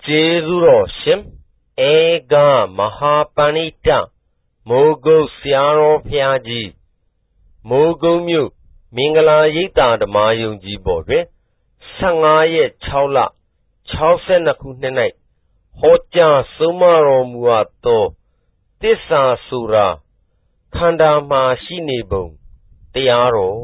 ကျေးဇူးတော်ရှင်ဧကမဟာပဏိတမိုးကုတ်ဆရာတော်ဘုရားကြီးမိုးကုတ်မြို့မင်္ဂလာရိပ်သာဓမ္မယုံကြီးပေါ်တွင်15ရက်6လ62ခုနှစ်၌ဟောကြားဆုံးမတော်မူအပ်သောသစ္စာဆိုတာခန္ဓာမှာရှိနေပုံတရားတော်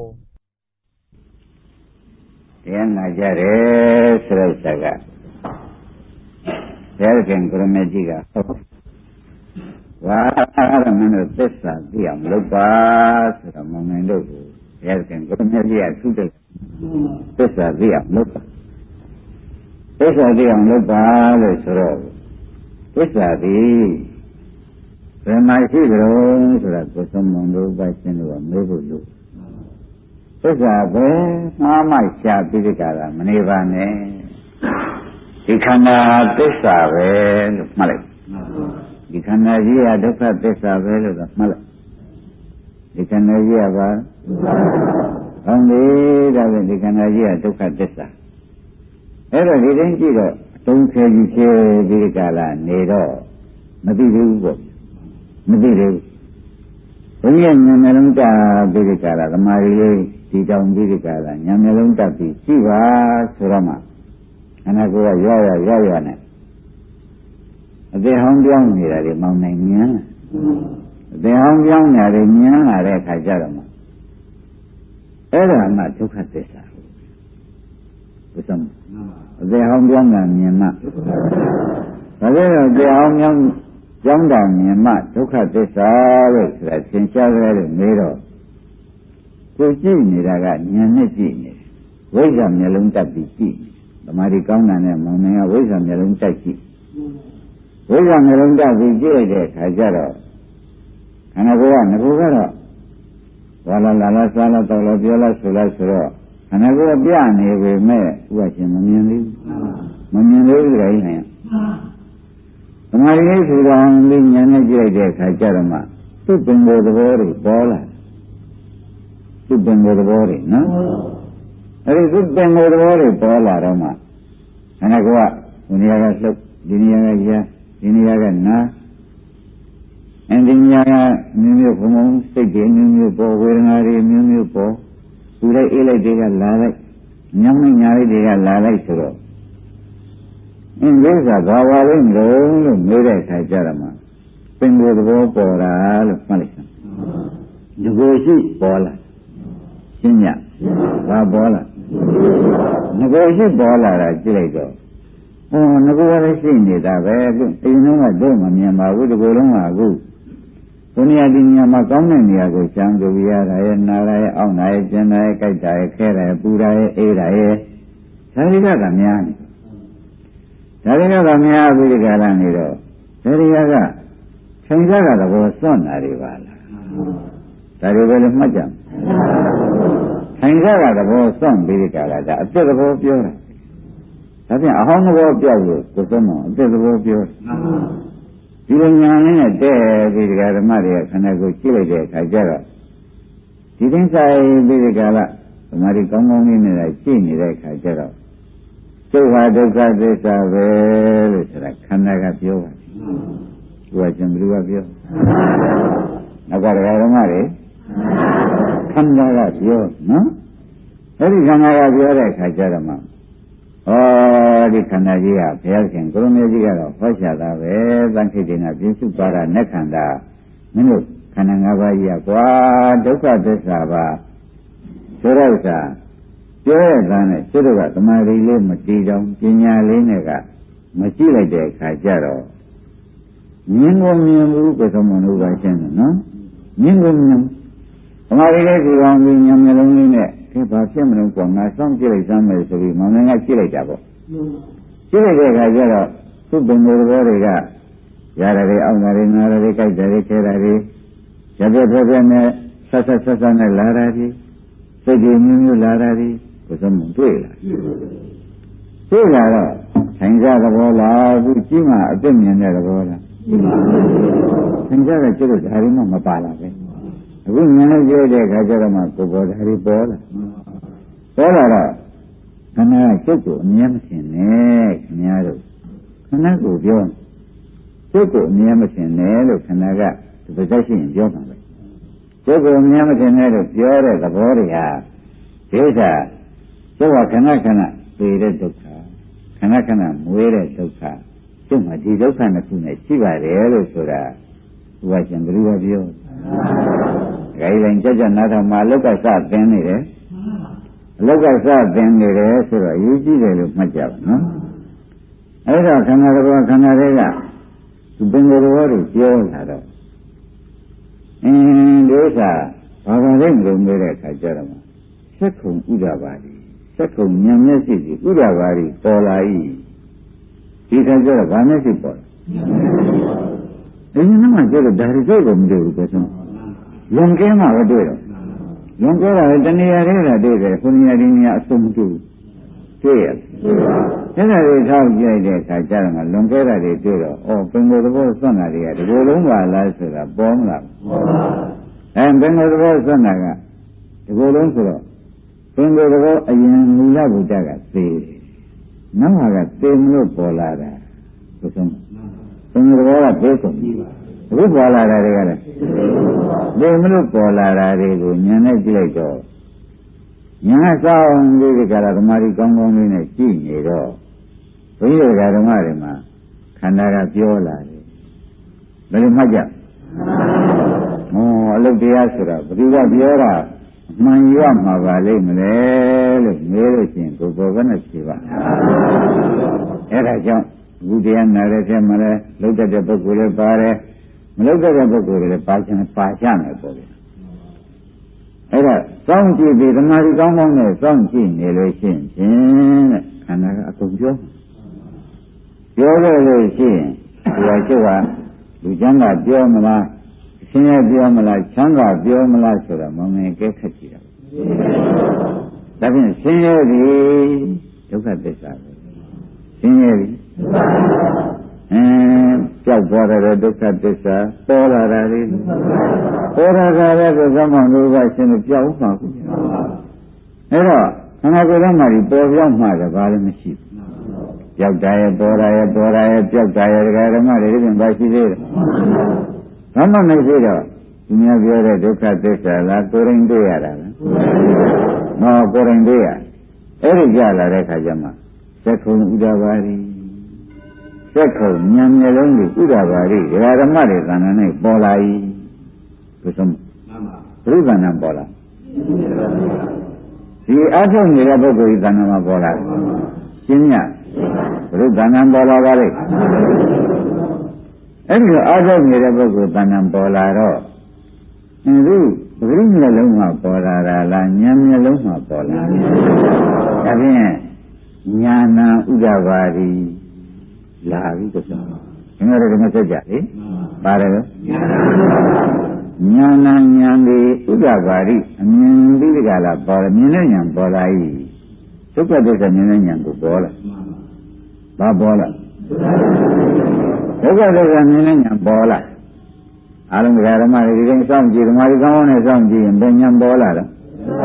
တရားနာကြတယ်ဆိုတဲ့စကားဘုရားခင်ကိုရမေကြီးကဝါရမင်းတို့သစ္စာသိအောင်လုပ်ပါဆိုတော့မောင်နိုင်တို့ကိုဘုရားခင်ကိုရမေကြီးကသုတ္တသစ္စာသိအောင်လုပ်ပါသစ္စာသိအောင်လုပ်ပါလို့ဆိုတော့သစ္စာသည်ဘယ်မှာရှိကြုံဆိုတာကိုသုံးမုံတို့ပါရှင်းလို့မေးဖို့လို့သစ္စာပဲမှားမှရှားပြီးကြတာမနေပါနဲ့ဒီခန္ဓာသစ္စာပဲလို့မှတ်လိုက်ဒီခန္ဓာကြီးကဒုက္ခသစ္စာပဲလို့မှတ်လိုက်ဒီခန္ဓာကြီးကဘာကောင်းပြီဒါဖြင့်ဒီခန္ဓာကြီးကဒုက္ခသစ္စာအဲ့တော့ဒီတိုင်းကြည့်တော့အတုံးခဲကြီးဖြဲပြီးကြလားနေတော့မသိသေးဘူးပေါ့မသိသေးဘူးဘုရားဉာဏ်နှလုံးတက်ပြီးကြလားသမာဓိလေးဒီတောင်ပြီးကြလားဉာဏ်နှလုံးတက်ပြီးကြည့်ပါဆိုတော့မှခန္ဓာကိုယ်ကရောက်နဲ့အသေးဟောင်းပြောင်းနေတာတွေမောင်းနိုင်ဉာဏ်အသေးဟောင်းပြောင်းနေတာတွေဉာဏ်လာတဲ့အခါကျတော့မှအဲ့ဒါမှဒုက္ခသစ္စာဘုရားအသေးဟောင်းပြောင်းတာမြင်မှဒါလည်းတော့အသေးဟောင်းပြောင်းတာမြင်မှဒုက္ခသစ္စာလို့ဆိုတာသင်ရှားကြတယ်မေးတော့ကိုကြည့်နေတာကဉာဏ်နဲ့ကြည့်နေဝိဇ္ဇာမျက်လုံးတက်ပြီးကြည့်သမာဓိကောင်းတာနဲ့မောင်နှံကဝိဇ္ဇာမျက်လုံးတက်ကြည့်ဝိဇ္ဇာမျက်လုံးတက်ပြီးကြည့်လိုက်တဲ့အခါကျတော့ခန္ဓာကိုယ်ကငကိုကတော့ဝါလာလာစားလာတော့ပြောလာဆိုတော့ခန္ဓာကိုယ်ပြနေပေမဲ့ဥပ္ပရှင်မမြင်သေးဘူးမမြင်သေးဘူးကြိုင်းနေသမာဓိလေးဆိုတော့ဒီဉာဏ်နဲ့ကြည့်လိုက်တဲ့အခါကျတော့မှသူ့ပင်ကိုယ်သဘောတွေပေါ်လာသူ့ပင်ကိုယ်သဘောတွေနော်အဲဒီသူ့ပင်ကိုယ်သဘောတွေပေါ်လာတော့မှခန္ဓာကိုယ်ကဒီနေရာကလှုပ်ဒီနေရာကရားဒီနေရာကနာအဲဒီနေရာကမျိုးဘုံဘုံစိတ်တွေမျိုးပေါ်ဝေဒနာတွေမျိုးပေါ်သူလိုက်အေးလိုက်တွေကလာလိုက်ညောင်းနေညာလိုက်တွေကလာလိုက်ဆိုတော့အင်းဒီကဘာဝလေးမလို့မေးတဲ့အခါကျတော့မှပင်ကိုယ်သဘောပေါ်တာလို့မှတ်လိုက်စမ်းဒီကိုရှိပေါ်လာရှင်းညဘာပေါ်လာငကိုရှိပေါ်လာတာကြည့်လိုက်တော့ငကိုလည်းရှိနေတာပဲအခုအိမ်လုံးကတော့မမြင်ပါဘူးဒီကိုယ်လုံးကအခုဘုရားဒီညမှာကောင်းတဲ့နေရာကိုရှမ်းကြရတာရဲ့နာရရဲ့အောက်နာရဲ့ကျန်တာရဲ့ကြိုက်တာရဲ့ခဲတာရဲ့ပူတာရဲ့အေးတာရဲ့ဒါတွေကများနေဒါတွေကများပြီးဒီကရနေတော့ဒါတွေကချိန်ကြတာတော့စွန့်တာတွေပါလားဒါတွေပဲလို့မှတ်ကြထိုင်ကြတာသဘောစွန့်ပြီးကြတာဒါအသက်သဘောပြောတာဒါဖြင့်အဟောင်းသဘောပြောက်လို့ကိုယ်သုံးတော့အသက်သဘောပြောဒီလိုညာနဲ့တဲ့ပြီးဓမ္မတွေကခန္ဓာကိုယ်ကြည့်လိုက်တဲ့အခါကျတော့ဒီတိုင်းဆိုင်ပြီးကြလားဓမ္မတွေကောင်းကောင်းလေးနဲ့ကြည့်နေတဲ့အခါကျတော့ဒုက္ခဒုက္ခသစ္စာပဲလို့ဆိုတာခန္ဓာကပြောပါတယ်သူကကျန်ဘယ်သူကပြောနောက်ကဓမ္မတွေခန္ဓာကပြောနော်အဲ့ဒီခန္ဓာကပြောတဲ့အခါကျတော့မှဒီခန္ဓာကြီးကဘုရားရှင်ကိုရမေကြီးကတော့ဟောချတာပဲသံခိတ္တေနပြစ္စုပ္ပါဒနက္ခန္ဓာမင်းတို့ခန္ဓာ၅ပါးကြီးကကွာဒုက္ခသစ္စာပါဆိုတော့ဥစ္စာပြောရတဲ့နဲ့သူတို့ကသမာဓိလေးမတည်တော့ပညာလေးနဲ့ကမကြည့်လိုက်တဲ့အခါကျတော့မြင်ကိုမြင်ဘူးပသမုန်တို့ပါရှင်းတယ်နော်မြင်ကိုမြင်သမာဓိလေးဒီကောင်ကြီးဉာဏ်မျိုးလုံးလေးနဲ့ဒီဘာဖြစ်မလို့ကွာငါစောင့်ကြည့်လိုက်စမ်းမယ်ဆိုပြီးမောင်ငါကြည့်လိုက်တာပေါ့ကြည့်လိုက်တဲ့အခါကျတော့သူ့ဘုံဘောတွေကရတယ်တွေအောက်တယ်တွေနားတယ်ကြိုက်တယ်တွေခဲတယ်တွေရပြပြနဲ့ဆက်နဲ့လာတာတွေစိတ်တွေမျိုးလာတာတွေဘုရားမတွေ့လားတွေ့လာတော့ထိုင်ကြသဘောလားအခုကြီးမှအသက်မြင်တဲ့သဘောလားထိုင်ကြတဲ့ကျတော့ဒါရီမှမပါလာပဲအခုဉာဏ်နဲ့ကြည့်တဲ့အခါကျတော့မှကိုယ်ပေါ်ဓာရီပေါ်လာတော့ခန္ဓာကကျုပ်ကိုအမြဲမထင်နဲ့ခင်ဗျားတို့ခဏကိုပြောစိတ်ကိုအမြဲမထင်နဲ့လို့ခဏကဒီပဇက်ရှိရင်ပြောမှာပဲစိတ်ကိုအမြဲမထင်နဲ့လို့ပြောတဲ့သဘောတွေဟာဒီဥစ္စာကျုပ်ကခဏခဏသိတဲ့ဒုက္ခခဏခဏမွေးတဲ့ဒုက္ခကျုပ်မှာဒီဒုက္ခနှစ်ခုနဲ့ရှိပါတယ်လို့ဆိုတာဘုရားရှင်ဘယ်လိုပြောဒါကြီးတိုင်းကြကြနားထောင်မှာအလောက်ကစသင်နေတယ်အလောက်ကစသင်နေတယ်ဆိုတော့အရေးကြီးတယ်လို့မှတ်ကြပါနော်အဲ့တော့ခန္ဓာတော်ခန္ဓာတွေကဒီပင်ကိုယ်တော်တွေပြောလာတော့ဒီဥစ္စာဘာသာလိမ့်လို့နေတဲ့အခါကျတော့စက္ခုံဥဒ္ဒပါတိစက္ခုံဉာဏ်မျက်စိကြီးဥဒ္ဒပါတိပေါ်လာ၏ဒီခါကျတော့ဘာမျက်စိပေါ်လာဒီနေ့မှကျတော့ဒါရီစိတ်ကိုမတွေ့ဘူးပဲဆုံးလွန်ကဲမှပဲတွေ့တော့လွန်ကဲတာတဏှာတွေကတွေ့တယ်ခုနေရာဒီနေရာအစုံမတွေ့ဘူးတွေ့ရအဲ့ဒါတွေထောက်ကြည့်တဲ့အခါကျတော့လွန်ကဲတာတွေတွေ့တော့ဩပင်ကိုယ်သဘောစွန့်တာတွေကဒီလိုလုံးပါလားဆိုတာပေါ်မလားပေါ်ပါပင်ကိုယ်သဘောစွန့်တာကဒီလိုလုံးဆိုတော့ပင်ကိုယ်သဘောအရင်မူလဘုဒ္ဓကသေနောက်မှာကသေမလို့ပေါ်လာတာဘုဆုံးပင်ကိုယ်သဘောကသေဆုံးပြီအခုပေါ်လာတာတွေကလည်းသေမလို့ပေါ်လာတာတွေကိုဉာဏ်နဲ့ကြည့်လိုက်တော့ညာဆောင်လေးကဓမ္မရီကောင်းကောင်းလေးနဲ့ကြည့်နေတော့ဘုရားဓမ္မတွေမှာခန္ဓာကပြောလာတယ်ဘယ်လိုမှတ်ကြအလုတ်တရားဆိုတာဘယ်သူကပြောတာမှန်ရမှာပါလိမ့်မလဲလို့မေးလို့ရှိရင်ကိုယ်ပေါ်ကနဲ့ဖြေပါအဲ့ဒါကြောင့်ဘုရားနာတဲ့ထဲမှာလဲလုတ်တဲ့ပုဂ္ဂိုလ်လည်းပါတယ်မလုတ်တဲ့ပုဂ္ဂိုလ်တွေလည်းပါချင်ပါချမယ်ပေါ့ဗျာအဲ့ဒါစောင့်ကြည့်ပြီးဓမ္မရီကောင်းကောင်းနဲ့စောင့်ကြည့်နေလို့ရှိရင်တဲ့ခန္ဓာကအကုန်ပြောလို့ရှိရင်ဒီဟာကျုပ်ကလူချမ်းသာပြောမလားအရှင်ရပြောမလားချမ်းသာပြောမလားဆိုတာမမြင်ကဲခက်ကြည့်တာဒါဖြင့်ရှင်ရသည်ဒုက္ခသစ္စာပဲရှင်ရသည်ကြောက်သွားတဲ့ဒုက္ခသစ္စာပေါ်လာတာလေပေါ်လာတာလည်းကိုယ်ကမှလို့ကရှင်လို့ကြောက်မှာကိုအဲ့တော့ခန္ဓာကိုယ်ထဲမှာဒီပေါ်ပြောင်းမှလည်းဘာလည်းမရှိဘူးကြောက်တာရဲ့ပေါ်တာရဲ့ကြောက်တာရဲ့ဒကာဓမ္မတွေပြင်ပါရှိသေးတယ်ဘာမှမရှိတော့ဒီများပြောတဲ့ဒုက္ခသစ္စာလားကိုယ်ရင်တွေ့ရတာလားကိုယ်ရင်တွေ့ရအဲ့ဒီကြလာတဲ့ခါကျမှသက္ခုံဥဒ္ဒပါတိစက္ခုံဉာဏ်မျက်လုံးကိုဥဒ္ဒပါတိဒကာဓမ္မတွေသံဃာနဲ့ပေါ်လာ၏ဘုဆုံးဘုရားနာပေါ်လာဒီအထုတ်နေတဲ့ပုဂ္ဂိုလ်ဤသံဃာမှာပေါ်လာရှင်းညဘုရားနာပေါ်လာပါလေအဲ့ဒီအထုတ်နေတဲ့ပုဂ္ဂိုလ်သံဃာပေါ်လာတော့ဒီပဂရိမျက်လုံးမှာပေါ်လာတာလားဉာဏ်မျက်လုံးမှာပေါ်လာဒါဖြင့်ဉာဏ်ဥဒ္ဒပါတိလာပြီဆိုတော့ငါတို့ကမစက်ကြလေပါတယ်ဉာဏ်ဉာဏ်ဒီဥဒ္ဒပါတိအမြင်ပြီးကြလားပေါ်တယ်မြင်တဲ့ဉာဏ်ပေါ်လာ၏ဒုက္ခသစ္စာမြင်တဲ့ဉာဏ်ကိုပေါ်လာဘာပေါ်လာဒုက္ခသစ္စာမြင်တဲ့ဉာဏ်ပေါ်လာအားလုံးဓမ္မတွေဒီတိုင်းစောင့်ကြည့်ဓမ္မတွေကောင်းကောင်းနဲ့စောင့်ကြည့်ရင်ဘယ်ဉာဏ်ပေါ်လာတော့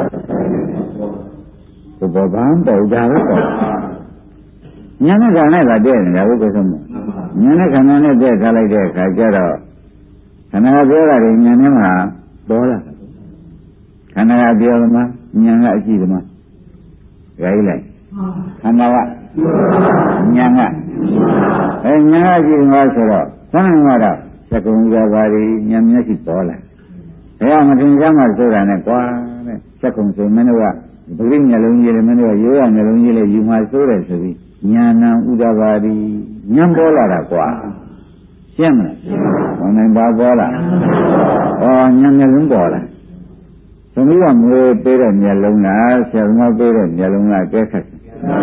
ဘုဘောဗံပေါ်ကြပဲပေါ်ဉာဏ်နဲ့ခန္ဓာနဲ့တည်းနေတာဘုက္ခဆုံးမဉာဏ်နဲ့ခန္ဓာနဲ့တည်းထားလိုက်တဲ့အခါကျတော့ခန္ဓာပြောတာတွေဉာဏ်နဲ့မှပေါ်လာခန္ဓာကပြောသမားဉာဏ်ကအကြည့်သမားကြိုက်လိုက်ခန္ဓာကဉာဏ်ကဉာဏ်ကအကြည့်သမားဆိုတော့ခန္ဓာကတော့သက္ကုံဥဒ္ဒပါတိဉာဏ်မျက်စိပေါ်လာဘယ်အောင်မတင်ကြမှာဆိုတာနဲ့ကွာတဲ့သက္ကုံဆိုမင်းတို့ကပဂရိမျက်လုံးကြီးလည်းမင်းတို့ကရိုးရမျက်လုံးကြီးလည်းယူမှဆိုးတယ်ဆိုပြီးဉာဏ်ဥဒ္ဒပါတိဉာဏ်ပေါ်လာတာကွာရှင်းမလားဘယ်နိုင်ပါပေါ်လာဉာဏ်မျက်လုံးပေါ်လာသမီးကငွေပေးတဲ့မျက်လုံးလားဆရာသမားပေးတဲ့မျက်လုံးလားကဲခတ်ဆ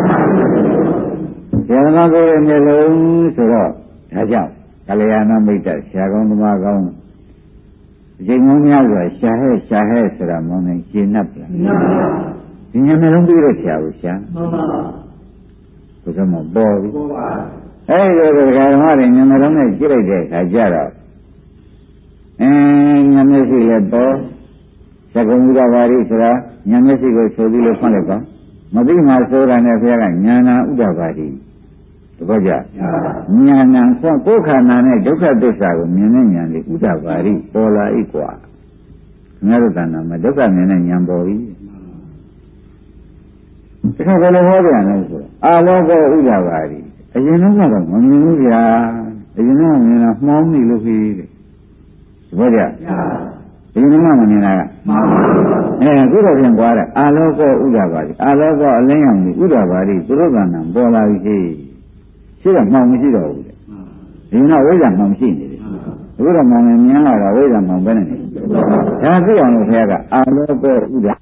ရာသမားပေးတဲ့မျက်လုံးဆိုတော့ဒါကြောင့်ကလျာဏမိတ်တဆရာကောင်းသမားကောင်းအချိန်ကောင်းများစွာရှာဟဲ့ဆိုတာမောင်းနေရှင်း납လားဒီဉာဏ်မျက်လုံးပေးတဲ့ဆရာကိုရှာဘုရားမပေါ်ဘူးအဲ့ဒီလိုဓမ္မတွေဉာဏ်မျက်လုံးနဲ့ကြည့်လိုက်တဲ့အခါကျတော့ဉာဏ်မျက်စိလည်းပေါ်သက္ကုံဥဒ္ဒပါတိဆိုတာဉာဏ်မျက်စိကိုဆိုပြီးလို့ဖွင့်လိုက်ပါမသိမှဆိုတာနဲ့ဘုရားကဉာဏ်ဥဒ္ဒပါတိဘောကြဉာဏ်ကိုယ်ခန္ဓာနဲ့ဒုက္ခသစ္စာကိုမြင်တဲ့ဉာဏ်လေးဥဒ္ဒဘာရိပေါ်လာ၏กว่าခင်ဗျားတို့တဏ္ဍာမှာဒုက္ခမြင်တဲ့ဉာဏ်ပေါ်ပြီတခါဘယ်လိုဟောပြန်လဲဆိုအာလောကောဥဒ္ဒဘာရိအရင်ကတော့မမြင်ဘူးဗျာအရင်ကမြင်တာမှောင်းနေလို့ဖြစ်တယ်ဘောကြဒီနမမမြင်တာကအခုတော့ပြန်သွားတယ်အာလောကောဥဒ္ဒဘာရိအာလောကောအလင်းရောင်ကြီးဥဒ္ဒဘာရိသူတို့ကဏ္ဍပေါ်လာပြီရှိတော့မှောင်မရှိတော့ဘူးလေဒီနောက်ဝိဇ္ဇာမှောင်ရှိနေတယ်အခုတော့မှောင်မြင်လာတော့ဝိဇ္ဇာမှောင်ပဲနေတယ်ဒါသိအောင်လို့ဘုရားကအာလောကောဥဒ္ဒ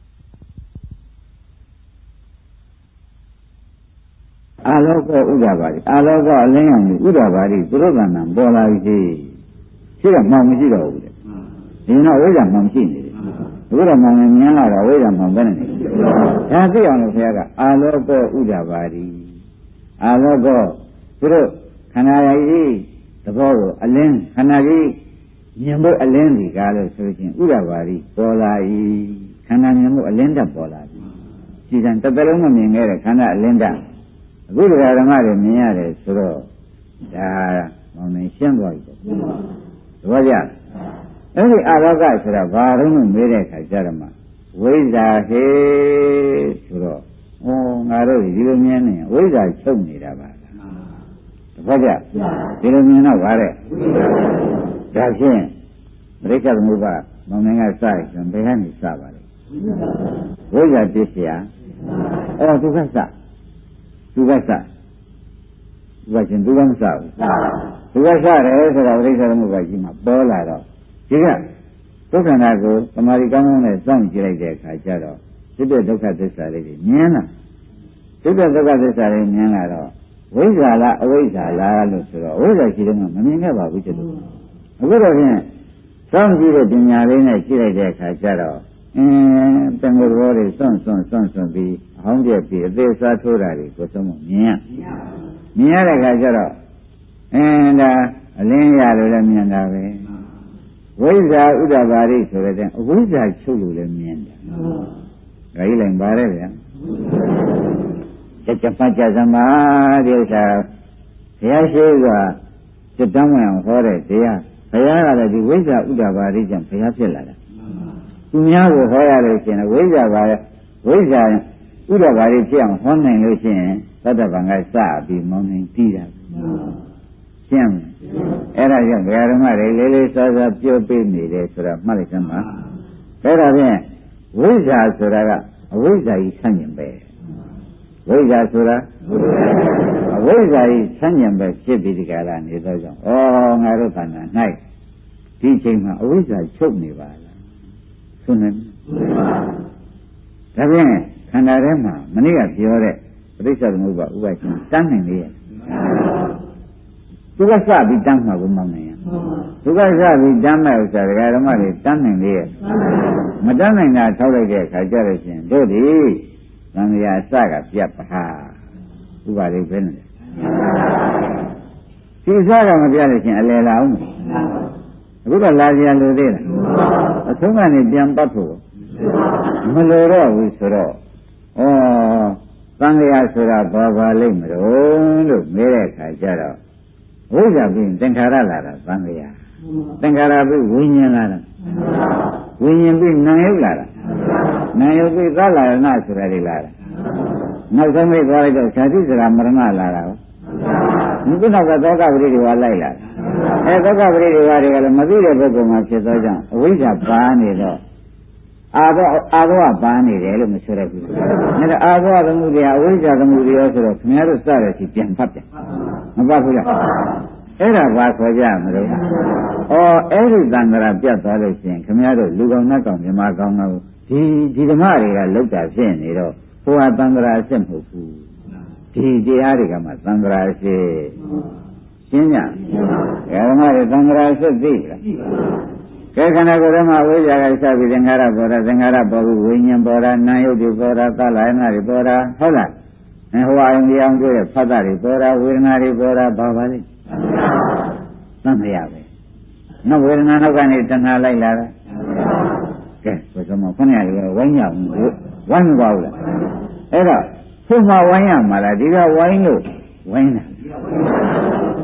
အာလောကောဥဒ္ဒဘာရိအာလောကောအလင်းရောင်ကြီးဥဒ္ဒဘာရိသူတို့ကဏ္ဍပေါ်လာပြီရှိတော့မှောင်မရှိတော့ဘူးလေဒီနောက်ဝိဇ္ဇာမှောင်ရှိနေတယ်အခုတော့မှောင်မြင်လာတော့ဝိဇ္ဇာမှောင်ပဲနေတယ်ဒါသိအောင်လို့ဘုရားကအာလောကောဥဒ္ဒဘာရိအာလောကောသူတို့ခန္ဓာကြီးသဘောကိုအလင်းခန္ဓာကြီးမြင်ဖို့အလင်းဒီကားလို့ဆိုရင်ဥဒ္ဒဘာရိပေါ်လာ၏ခန္ဓာမြင်ဖို့အလင်းတက်ပေါ်လာပြီကြည်စံတစ်သက်လုံးမမြင်ခဲ့တဲ့ခန္ဓာအလင်းတက်အခုဒီဓမ္မတွေမြင်ရတယ်ဆိုတော့ဒါမောင်နေရှင်းသွားပြီပေါ့သဘောကျအဲ့ဒီအာလောကဆိုတာဘာလို့မေးတဲ့အခါကျတော့မှဝိဇ္ဇာဟေဆိုတော့ငါတို့ဒီလိုမြင်နေဝိဇ္ဇာချုပ်နေတာပါလားတပည့်ကြဒီလိုမြင်တော့ဗါတဲ့ဒါဖြင့်ပရိက္ခသမုပ္ပါမောင်ငယ်ကစရရင်ဘယ်ကနေစပါလဲဝိဇ္ဇာပြည့်စရာဒုက္ခစသူကရှင်သူကမစဘူးသူကစတယ်ဆိုတော့ပရိစ္ဆေသမုပ္ပါကြီးမှာပေါ်လာတော့ဒီကဒုက္ခနာကိုသမာဓိကောင်းကောင်းနဲ့စောင့်ကြည့်လိုက်တဲ့အခါကျတော့ဒီပြဒုက္ခသစ္စာလေးတွေမြင်လာဒီပြဒုက္ခသစ္စာလေးမြင်လာတော့ဝိဇ္ဇာလားအဝိဇ္ဇာလားလို့ဆိုတော့ဝိဇ္ဇာရှိတယ်ကမမြင်ခဲ့ပါဘူးကျတော့အခုတော့ဖြင့်စောင့်ကြည့်တဲ့ပညာလေးနဲ့ကြည့်လိုက်တဲ့အခါကျတော့တန်ခိုးဘောတွေစွန့်ပြီးအဟောင်းပြက်ပြီးအသေးစားထိုးတာတွေကိုသုံးမမြင်ရတဲ့အခါကျတော့ဒါအလင်းရလို့လည်းမြင်တာပဲဝိဇ္ဇာဥဒ္ဒဘာရိဆိုတဲ့အဝိဇ္ဇာချုပ်လို့လည်းမြင်တယ်ဒါကြီးလည်းပါတယ်ဗျာကျမကြသမားဒီဥစ္စာဘုရားရှိခိုးကစိတ်တမ်းဝင်အောင်ဟောတဲ့တရားဘုရားကလည်းဒီဝိဇ္ဇာဥဒ္ဒဘာရိကြောင့်ဘုရားဖြစ်လာတာသူများကိုဟောရလို့ရှိရင်ဝိဇ္ဇာဥဒ္ဒဘာရိဖြစ်အောင်ဟောနိုင်လို့ရှိရင်သတ္တဗံကစပြီးမောင်းနေပြီးတာရှင်းအဲ့ဒါကြောင့်ဘုရားဓမ္မတွေလေးလေးစားစားပြောပေးနေတယ်ဆိုတာမှတ်လိုက်စမ်းပါအဲ့ဒါဖြင့်ဝိဇ္ဇာဆိုတာကအဝိဇ္ဇာကြီးဆန့်ကျင်ပဲဝိဇ္ဇာဆိုတာအဝိဇ္ဇာကြီးဆန့်ကျင်ပဲဖြစ်ပြီးဒီကလာနေသောကြောင့်ငါတို့ခန္ဓာ၌ဒီချိန်မှာအဝိဇ္ဇာချုပ်နေပါလားဆိုနေဒါဖြင့်ခန္ဓာထဲမှာမနေ့ကပြောတဲ့ပဋိစ္စသမုပ္ပါဥပါရှင်တန်းနိုင်လေရဲ့သူကစပြီးတန်းမှာကိုမောင်းနေရသူကစပြီးတန်းမဲ့ဥစ္စာဒကာဓမ္မတွေတန်းနိုင်လေရဲ့မတန်းနိုင်တာထောက်လိုက်တဲ့အခါကျတော့ရှင်တို့ဒီသံဃာအစကပြတ်ပါဥပါလိပဲနေဒီစကမပြလို့ရှင်အလယ်လာအောင်အခုတော့လာကြလို့သေးလားအဆုံးကနေပြန်ပတ်ဖို့မလိုတော့ဘူးဆိုတော့သံဃာဆိုတာဘာလိမ့်မလို့မေးတဲ့အခါကျတော့ဝိဇ္ဇာပြီးသင်္ခါရလာတာသံဃာသင်္ခါရပြီးဝိညာဉ်လာတာဝိညာဉ်ပြီးနာယုတ်လာတာနာယုတ်ပြီးသလရဏဆိုတာတွေလာတာနောက်ဆုံးမိသွားလိုက်တော့ဇာတိစရာမရဏလာတာဟုတ်ဒီနောက်ကသောကပရိဒီဝါလိုက်လာသောကပရိဒီဝါတွေကလည်းမသိတဲ့ပုဂ္ဂိုလ်မှာဖြစ်သောကြောင့်အဝိဇ္ဇာပါနေတော့အာဘောပါနေတယ်လို့မဆိုရဘူး။ဒါအာဘောသမှုတရားအဝိဇ္ဇာသမှုတရားဆိုတော့ခင်ဗျားတို့စတဲ့စီပြန်ဖတ်ပြန်မပတ်ဘူးလား။အဲ့ဒါဘာခေါ်ကြမလို့။အဲ့ဒီသံဃာပြတ်သွားလို့ရှိရင်ခင်ဗျားတို့လူကောင်နတ်ကောင်မြမကောင်ကဒီဓမ္မတွေကလောက်တာဖြစ်နေတော့ဟိုဟာသံဃာအစ်မဟုတ်ဘူး။ဒီတရားတွေကမှသံဃာအစ်ရှင်းကြ။ဓမ္မတွေသံဃာအစ်သိလား။ကဲခန္ဓာကိုယ်ထဲမှာဝိဇ္ဇာကစပြီးသင်္ခါရပေါ်တာသင်္ခါရပေါ်ပြီးဝိညာဉ်ပေါ်တာနာယုတ်တွေပေါ်တာသလယနာတွေပေါ်တာဟုတ်လားဟိုအယုံတရားတွေ့တဲ့ဖတ်တာတွေပေါ်တာဝေဒနာတွေပေါ်တာဘာပါလဲသံဃာပဲနောက်ဝေဒနာနောက်ကနေတဏှာလိုက်လာတာကဲဘယ်လိုမှခဏရဝိုင်းရဘူးဝိုင်းမပါဘူးလားအဲ့တော့ဘုမဝိုင်းရမှာလားဒီကဝိုင်းလို့ဝိုင်းတာ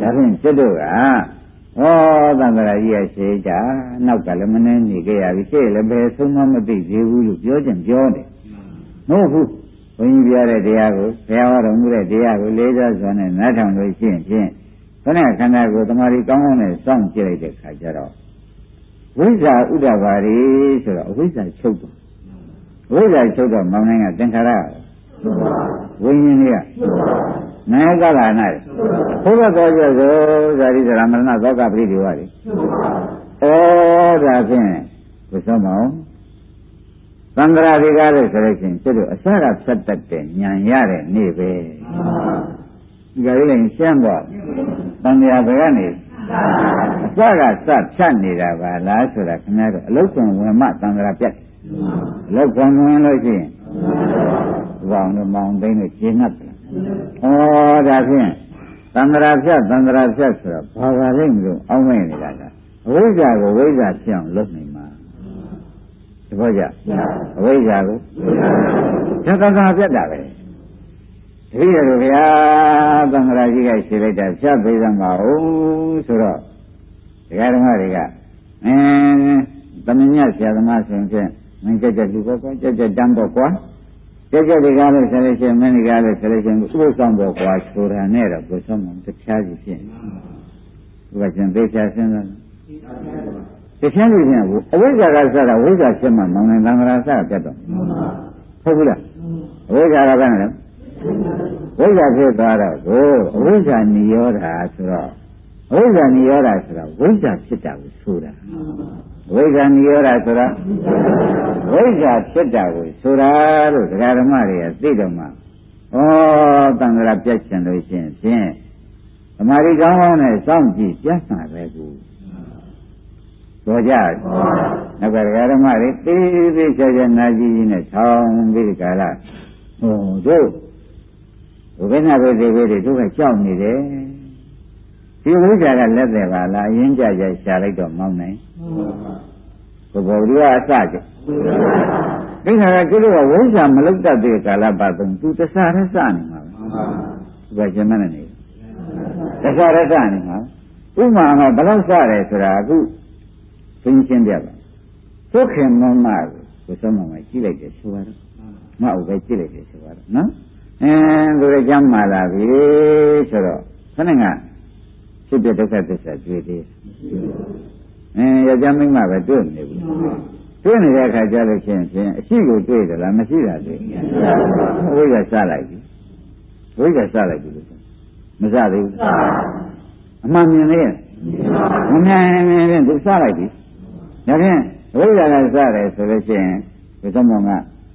ဒါဖြင့်စိတ်တို့ကသံဃာကြီးရဲ့ရှိကြနောက်ကလည်းမနှင်းနေကြရပြီရှေ့လည်းပဲဆုံးမမသိသေးဘူးလို့ပြောတယ်မဟုတ်ဘူးဘုန်းကြီးပြောတဲ့တရားကိုဘုရားဟောတော်မူတဲ့တရားကိုလေးစားစွာနဲ့နားထောင်လို့ရှိရင်ဖြင့်ခဏခန္ဓာကိုယ်တမာရီကောင်းကောင်းနဲ့စောင့်ကြည့်လိုက်တဲ့ခါကျတော့ဝိဇ္ဇာဥဒ္ဒဘာရီဆိုတော့အဝိဇ္ဇာချုပ်တော့ဝိဇ္ဇာချုပ်တော့မောင်နိုင်ကသင်္ခါရဝိညာဉ်တွေကနာယကလာနာဘုရားတော်ကျသောဇာတိဇရာမရဏသောကပရိဒီဝါရီဒါဖြင့်ကိုဆုံးမအောင်သံဃာတွေကားလို့ဆိုလို့ရှိရင်သူတို့အစကဖြတ်တတ်တဲ့ဉာဏ်ရတဲ့နေ့ပဲဒီကလေးလည်းရှင်းတော့သံဃာဘယ်ကနေအစကစဖြတ်နေတာပါလားဆိုတာခင်ဗျားတို့အလုတ်ကွန်ဝင်မှသံဃာပြတ်အလုတ်ကွန်ဝင်လို့ရှိရင်ဘောင်တို့မောင်သိန်းတို့ရှင်းတ်တယ်ဒါဖြင့်သံဃာဖြတ်ဆိုတော့ဘာသာလိမ့်မလို့အောင်းမဲ့နေတာကအဝိဇ္ဇာကိုဝိဇ္ဇာဖြစ်အောင်လုပ်နေမှာတပည့်ကြအဝိဇ္ဇာကိုသံဃာပြတ်တာပဲတပည့်တို့ဗျာသံဃာကြီးကရှင်းလိုက်တာဖြတ်ပေးသမှာဟုတ်ဆိုတော့ဒကာဓမ္မတွေကသမညဆရာသမားဆိုရင်မင်းကြက်လူပေါ့ကွာကြက်တန်းပေါ့ကွာကြက်တွေကားလို့ဆိုလို့ရှိရင်မင်းတွေကလည်းဆိုလို့ရှိရင်ဥပ္ပဆောင်ပေါ့ကွာဆိုတာနဲ့တော့ကိုဆုံးမှတခြားစီဖြစ်ဥပ္ပရှင်သေချာစဉ်းစားတခြားလူချင်းကိုအဝိဇ္ဇာကစတာဝိဇ္ဇာဖြစ်မှမောင်နိုင်သံဃာစတာပြတ်တော့ဟုတ်ဘူးလားအဝိဇ္ဇာကဘယ်နဲ့လဲဝိဇ္ဇာဖြစ်သွားတော့ကိုအဝိဇ္ဇာနိရောဓဆိုတော့အဝိဇ္ဇာနိရောဓဆိုတာဝိဇ္ဇာဖြစ်တာကိုဆိုတာဝိဇ္ဇာနိရောဓဆိုတာဝိဇ္ဇာဖြစ်တာကိုဆိုတာလို့ဒကာဓမ္မတွေကသိတော့မှသံဃာပြတ်ချင်လို့ရှိရင်ဖြင့်သမာဓိကောင်းကောင်းနဲ့စောင့်ကြည့်ပြတ်မှာပဲကူတော်ကြနောက်ကဒကာဓမ္မတွေသေးချာနာကြည့်နဲ့ဆောင်းပြီးဒီကာလတို့ဘုရားဘုရားတွေတို့ကကြောက်နေတယ်ဒီဝိဇ္ဇာကလက်သက်ပါလားအရင်ကြရှာလိုက်တော့မောင်းနိုင်ဘုဘောဓိကအစကြဒီခါကကျတော့ဝိဇ္ဇာမလုတ်တတ်တဲ့ကာလပတ်သုံးသူတဆရစနေမှာပဲဒီကကျမနဲ့နေတဆရစနေမှာဥမာမှာဘယ်လောက်စတယ်ဆိုတာအခုသိရှင်းပြပါသုခင်မမကိုသုံးမှာကြည့်လိုက်တယ်ဆိုတော့ငါ့ဥပဲကြည့်လိုက်တယ်ဆိုတော့နော်သူရကြမ်းမာလာပြီဆိုတော့ခဏကဖြစ်တဲ့ဒုက္ခသစ္စာတွေ့သေးယောက်ျားမိန်းမပဲတွေ့နေဘူးတွေ့နေတဲ့အခါကျလို့ချင်းဖြင့်အရှိကိုတွေ့တယ်လားမရှိတာတွေ့ဝိဇ္ဇာစလိုက်ပြီဝိဇ္ဇာစလိုက်ပြီလို့မစသေးဘူးအမှန်မြင်လေမမြင်ရင်သူစလိုက်ပြီဒါဖြင့်ဝိဇ္ဇာကစတယ်ဆိုလို့ချင်းဒီသမုံက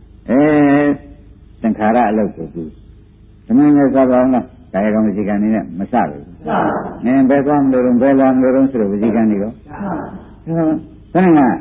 သင်္ခါရအလုပ်ကိုသူသမင်းနဲ့စပါအောင်လားကာယကံဝစီကံနေနဲ့မစဘူးဘယ်သွားမလို့ဘယ်လာမလို့ဆိုတော့ဝစီကံတွေရောခဏက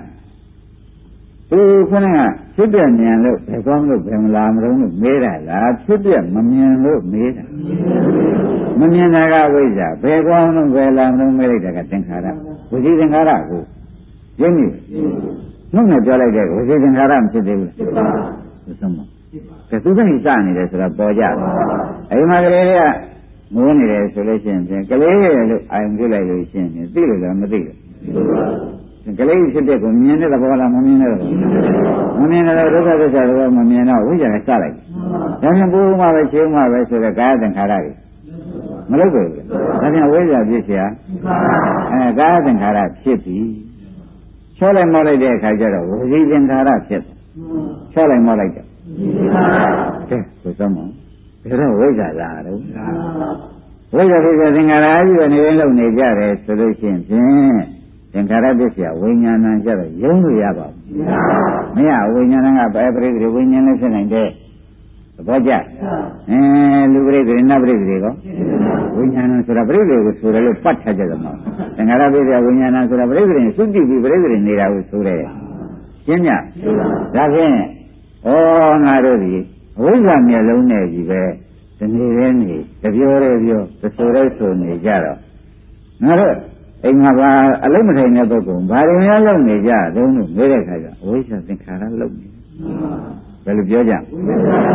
ဖြစ်ပြမြင်လို့ဘယ်သွားမလို့ဘယ်မလာမလို့မေးတာလားဖြစ်ပြမမြင်လို့မေးတာမမြင်တာကဝိဇ္ဇာဘယ်သွားမလို့ဘယ်လာမလို့မေးလိုက်တာကသင်္ခါရဝစီသင်္ခါရကိုရင်းနေနှုတ်နဲ့ပြောလိုက်တဲ့ဝစီသင်္ခါရမဖြစ်သေးဘူးလားဟုတ်ဆုံးပါကဲသူကစနေတယ်ဆိုတော့ပေါ်ကြတယ်အိမ်မှာကလေးတွေကမိုးနေတယ်ဆိုလို့ရှိရင်ကလေးရဲ့လို့အာရုံပြုလိုက်လို့ရှိရင်သိလို့လည်းမသိဘူးကလေးဖြစ်တဲ့ကိုမြင်တဲ့သဘောလားမမြင်တဲ့သဘောမမြင်တဲ့ဒုက္ခသစ္စာတော့မမြင်တော့ဝိဇ္ဇာကစလိုက်ဒါပြန်ကိုယ်မှပဲရှင်းမှပဲဆိုတော့ကာယသင်္ခါရတွေမလုပ်ဘူးဒါပြန်ဝိဇ္ဇာဖြစ်เสียကာယသင်္ခါရဖြစ်ပြီချောလိုက်မောလိုက်တဲ့အခါကျတော့ဝစီသင်္ခါရဖြစ်ချောလိုက်မောလိုက်တယ်ကဲကိုသုံးမဘယ်တော့ဝိဇ္ဇာလားတော့ဝိဇ္ဇာဖြစ်တဲ့သင်္ခါရကြီးပဲနေလုံးနေကြတယ်ဆိုလို့ရှိရင်ဖြင့်သင်္ခါရပစ္စယဝိညာဏကျတော့ယုံလို့ရပါဘူးမရဝိညာဏကဘယ်ပရိသေဝိညာဉ်နဲ့ဖြစ်နိုင်တဲ့သဘောကျလူပရိသေနတ်ပရိသေကောဝိညာဏဆိုတာပရိသေကိုဆိုတယ်လို့ပတ်ထားကြတယ်မှာသင်္ခါရပစ္စယဝိညာဏဆိုတာပရိသေသုတိပြီးပရိသေနေတာကိုဆိုတယ်ရှင်းညဒါဖြင့်ငါတို့ဒီအဝိဇ္ဇာမျက်လုံးနဲ့ကြီးပဲဒီနေ့တည်းနေတပြောရဲပြောသဆိုရဲဆိုနေကြတော့ငါတို့အိမ်မှာဘာအလုံးမထိုင်တဲ့ပုဂ္ဂိုလ်ဘာတွေများလုပ်နေကြတုံးလို့မေးတဲ့ခါကျအဝိဇ္ဇာသင်္ခါရလုပ်နေဘယ်လိုပြောကြ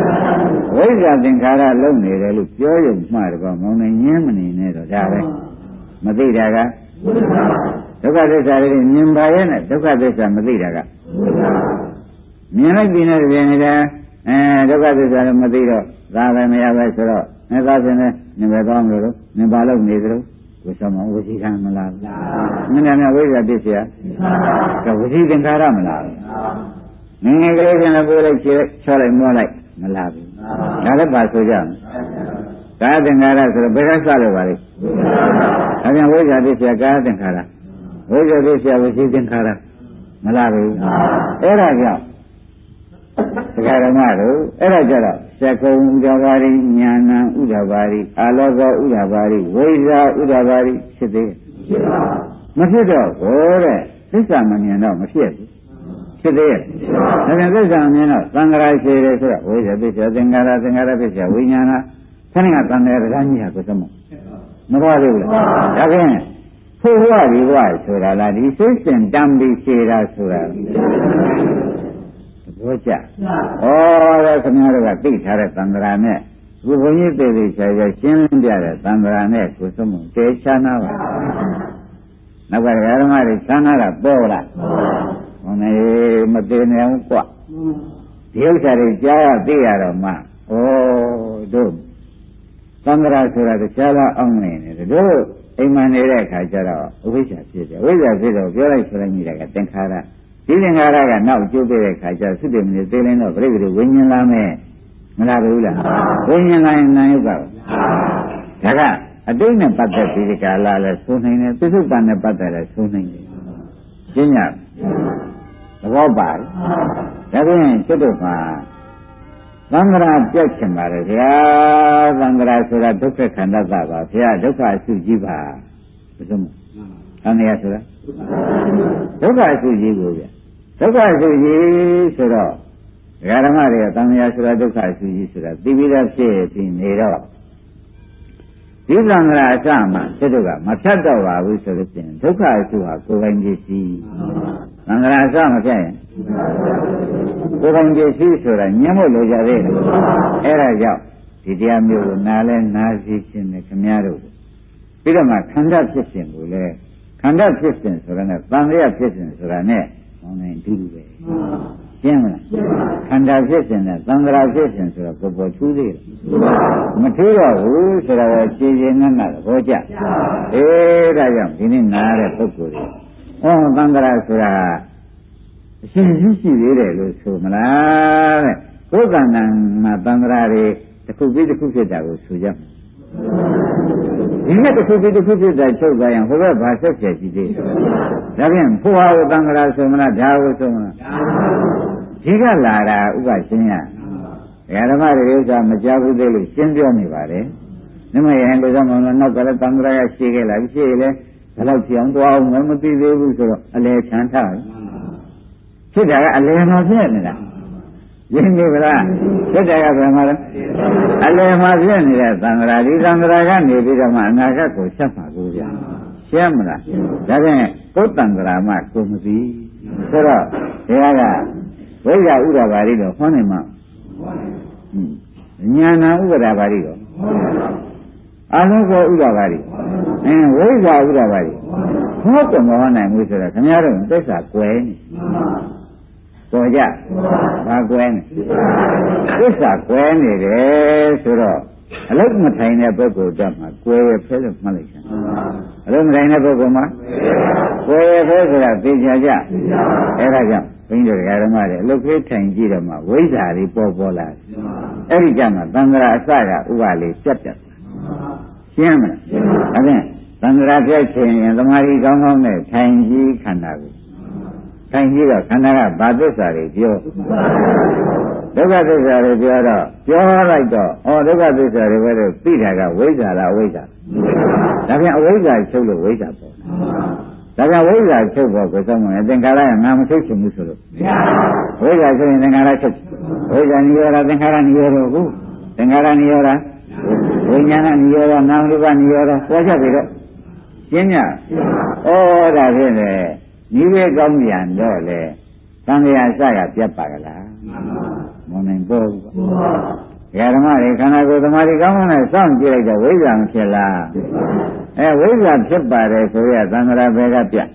အဝိဇ္ဇာသင်္ခါရလုပ်နေတယ်လို့ပြောရုံမှားတယ်ကောမောင်နေညင်းမနေနဲ့တော့ဒါပဲမသိတာကဒုက္ခသစ္စာတွေမြင်ပါရဲ့နဲ့ဒုက္ခသစ္စာမသိတာကမြင်လိုက်ပြီးနေတယ်နေတာဒုက္ခသစ္စာလည်းမသိတော့သာလည်းမရပဲဆိုတော့သာစင်းနဲ့မြင်ပဲကောင်းလို့မြင်ပါလို့နေသလိုဝိသမဝစီခံမလားမင်းများဝိဇ္ဇာပစ္စယကဝစီသင်္ခါရမလားငငယ်ကလေးကလည်းကိုယ်လိုက်ချောလိုက်မောလိုက်မလားဘူးဒါလည်းပါဆိုကြကာယသင်္ခါရဆိုတော့ဘယ်ကစလို့ပါလဲဒါပြန်ဝိဇ္ဇာပစ္စယကာယသင်္ခါရဝိဇ္ဇာပစ္စယဝစီသင်္ခါရမလားဘူးအဲ့ဒါကြောင့်တရားဓမ္မတို့အဲ့ဒါကြတော့သက္ကုံဥဒ္ဒဘာရိညာဏံဥဒ္ဒဘာရိအာလောကဥဒ္ဒဘာရိဝိဇ္ဇာဥဒ္ဒဘာရိဖြစ်သေးမဖြစ်တော့ဘောတဲ့သစ္စာမမြင်တော့မဖြစ်ဘူးဖြစ်သေးရဲ့ဒါပြန်သစ္စာမြင်တော့သံဃာရှိတယ်ဆိုတော့ဝိဇ္ဇာပစ္စယသင်္ခါရသင်္ခါရပစ္စယဝိညာဏခဏကသံဃာရကြီးဟာကိုသမမတော်သေးဘူးလားဒါဖြင့်ဖို့ဝရီဝဆိုတာလားဒီစိတ်စဉ်တမ်းပြီးရှိတာဆိုတာဘောကြဩဒါခင်ဗျားတို့ကသိထားတဲ့သံဃာနဲ့ဘုဘုန်းကြီးသိသိချာချာရှင်းလင်းပြတဲ့သံဃာနဲ့ကိုသမတေချာနာပါနောက်ကဓမ္မတွေသံဃာကပေါ်လာဟောနေမသေးနေဘူးကွဒီဥစ္စာတွေကြားရသိရတော့မှဩတို့သံဃာဆိုတာတရားလားအောင်နေတယ်တို့အိမ်မှာနေတဲ့အခါကျတော့အဝိဇ္ဇာဖြစ်တယ်အဝိဇ္ဇာဖြစ်တော့ပြောလိုက်ဆိုလိုက်မိတာကသင်္ခါရဒီသင်္ခါရကနောက်ကျိုးပေးတဲ့အခါကျသုတေမနေသေးရင်တော့ပြိပ္ပိဝိညာဉ်လာမယ်မလားဘူးလားဝိညာဉ်လာရင်နာယုတ်ကဒါကအတိတ်နဲ့ပတ်သက်ပြီးဒီကာလလဲဆိုနိုင်တယ်ပြစ္ဆုတ်ပန်နဲ့ပတ်သက်လဲဆိုနိုင်တယ်ရှင်းရသဘောပါတယ်ဒါဖြင့်ကျွတ်တို့မှာသံဃာပြတ်ချင်ပါလေဗျာသံဃာဆိုတာဒုက္ခခန္ဓာသပါဗျာဒုက္ခအစုကြီးပါဘယ်လိုလဲသံဃာဆိုတာဒုက္ခအစုကြီးကိုဗျဒုက္ခအစုကြီးဆိုတော့ဓမ္မတွေကသံဃာဆိုတာဒုက္ခအစုကြီးဆိုတာသိပြီးသားဖြစ်ပြီးနေတော့ဒီသံဃာအစမှကျွတ်တို့ကမဖြတ်တော့ပါဘူးဆိုလို့ရှိရင်ဒုက္ခအစုဟာကိုယ်ပိုင်ပစ္စည်းသံဃာအစမဖြတ်ရင်ကိုယ်ပိုင်ပစ္စည်းဆိုတာညှင်းဖို့လိုကြသေးတယ်အဲ့ဒါကြောင့်ဒီတရားမျိုးကိုနားလဲနားစီခြင်းနဲ့ခမည်းတော်ပြီးတော့မှခန္ဓာဖြစ်ခြင်းကိုလဲခန္ဓာဖြစ်ခြင်းဆိုတာနဲ့သံဃာဖြစ်ခြင်းဆိုတာနဲ့ဟောနေအတူတူပဲရှင်းမလားခန္ဓာဖြစ်ခြင်းနဲ့သံဃာဖြစ်ခြင်းဆိုတော့ပေါ်ပေါ်ထူးသေးတယ်မထူးတော့ဘူးဆိုတော့ခြေခြေငတ်ငတ်ဟောကြအေးဒါကြောင့်ဒီနေ့နားတဲ့ပုဂ္ဂိုလ်တွေဟောသံဃာဆိုတာအရှင်ရှိသေးတယ်လို့ဆိုမလားတဲ့ကိုယ်ကံတန်မှာသံဃာတွေတစ်ခုပြီးတစ်ခုဖြစ်တာကိုဆိုကြမှာဒီနေ့တစ်ခုပြီးတစ်ခုဖြစ်တာချုပ်သွားရင်ဟိုဘက်ဘာဆက်ဆက်ကြည့်သေးဒါဖြင့်ဖို့ဟာကိုသံဃာဆိုမလားဒါကိုဆိုမလားဒီကလာတာဥပရှင်ရဓမ္မတွေဥစ္စာမကြဘူးသေးလို့ရှင်းပြောနေပါတယ်နမယဟန်တို့ကမှနောက်ကလည်းသံဃာရရှိခဲ့လာပြီရှိလေဘယ်လောက်ပြောင်းသွားအောင်မသိသေးဘူးဆိုတော့အလဲချမ်းထားဖြစ်တာကအလဲမှာဖြစ်နေတာရင်းနေဗလားဖြစ်တာကဘယ်မှာလဲအလဲမှာဖြစ်နေတဲ့သံဃာဒီသံဃာကနေပြီးတော့မှအနာဂတ်ကိုဆက်မှာကိုဗျာရှင်းမလားဒါဖြင့်ကိုယ်သံဃာမှကိုမသိဆိုတော့တရားကဝိဇ္ဇာဥဒ္ဒဘာရိတော့ဟောနေမှာဉာဏဥဒ္ဒဘာရိတော့အာလောကဥဒ္ဒဘာရိဝိဇ္ဇာဥဒ္ဒဘာရိဟောကမဟောနိုင်ဘူးဆိုတော့ခင်ဗျားတို့သစ္စာကွယ်နေပေါ်ကြဘာကွယ်နေသစ္စာကွယ်နေတယ်ဆိုတော့အလုံးမထိုင်တဲ့ပုဂ္ဂိုလ်တော့မှကွယ်ရဖဲလို့မှတ်လိုက်စမ်းအလုံးမထိုင်တဲ့ပုဂ္ဂိုလ်မှာကွယ်ရဖဲဆိုတာသိကြကြအဲ့ဒါကြောင့်ဘုန်းကြီးတို့ဓမ္မတွေအလုတ်ကလေးထိုင်ကြည့်တော့မှဝိဇ္ဇာတွေပေါ်လာအဲ့ဒီကြမှာသံဃာအစကဥပါလေးပြတ်ရှင်းမလားဒါဖြင့်သံဃာပြတ်ခြင်းရင်သမာဓိကောင်းကောင်းနဲ့ထိုင်ကြည့်ခန္ဓာကိုထိုင်ကြည့်တော့ခန္ဓာကဘာသစ္စာတွေပြောဒုက္ခသစ္စာတွေပြောတော့ပြောလိုက်တော့ဒုက္ခသစ္စာတွေပဲလို့သိတာကဝိဇ္ဇာလားအဝိဇ္ဇာဒါပြန်အဝိဇ္ဇာချုပ်လို့ဝိဇ္ဇာပေါ်ဒါကြောင့်ဝိဇ္ဇာချုပ်ဖို့ကိုသုံးမယ်သင်္ခါရကငါမချုပ်ချင်ဘူးဆိုလို့ဝိဇ္ဇာချုပ်ရင်သင်္ခါရချုပ်ဝိဇ္ဇာနိရောဓသင်္ခါရနိရောဓဟုတ်သင်္ခါရနိရောဓဝိညာဏနိရောဓနာမ်ရူပနိရောဓပေါ်ချက်ပြီတော့ရှင်းညဒါဖြင့်လေနိဝေကောင်းပြန်တော့လေသံဃာစကပြတ်ပါကလားမနိုင်ပေါ်ဘူးဓမ္မတွေခန္ဓာကိုယ်သမာဓိကောင်းကောင်းနဲ့စောင့်ကြည့်လိုက်တော့ဝိဇ္ဇာမဖြစ်လားဝိဇ္ဇာဖြစ်ပါတယ်ဆိုရသံဃာဘယ်ကပြ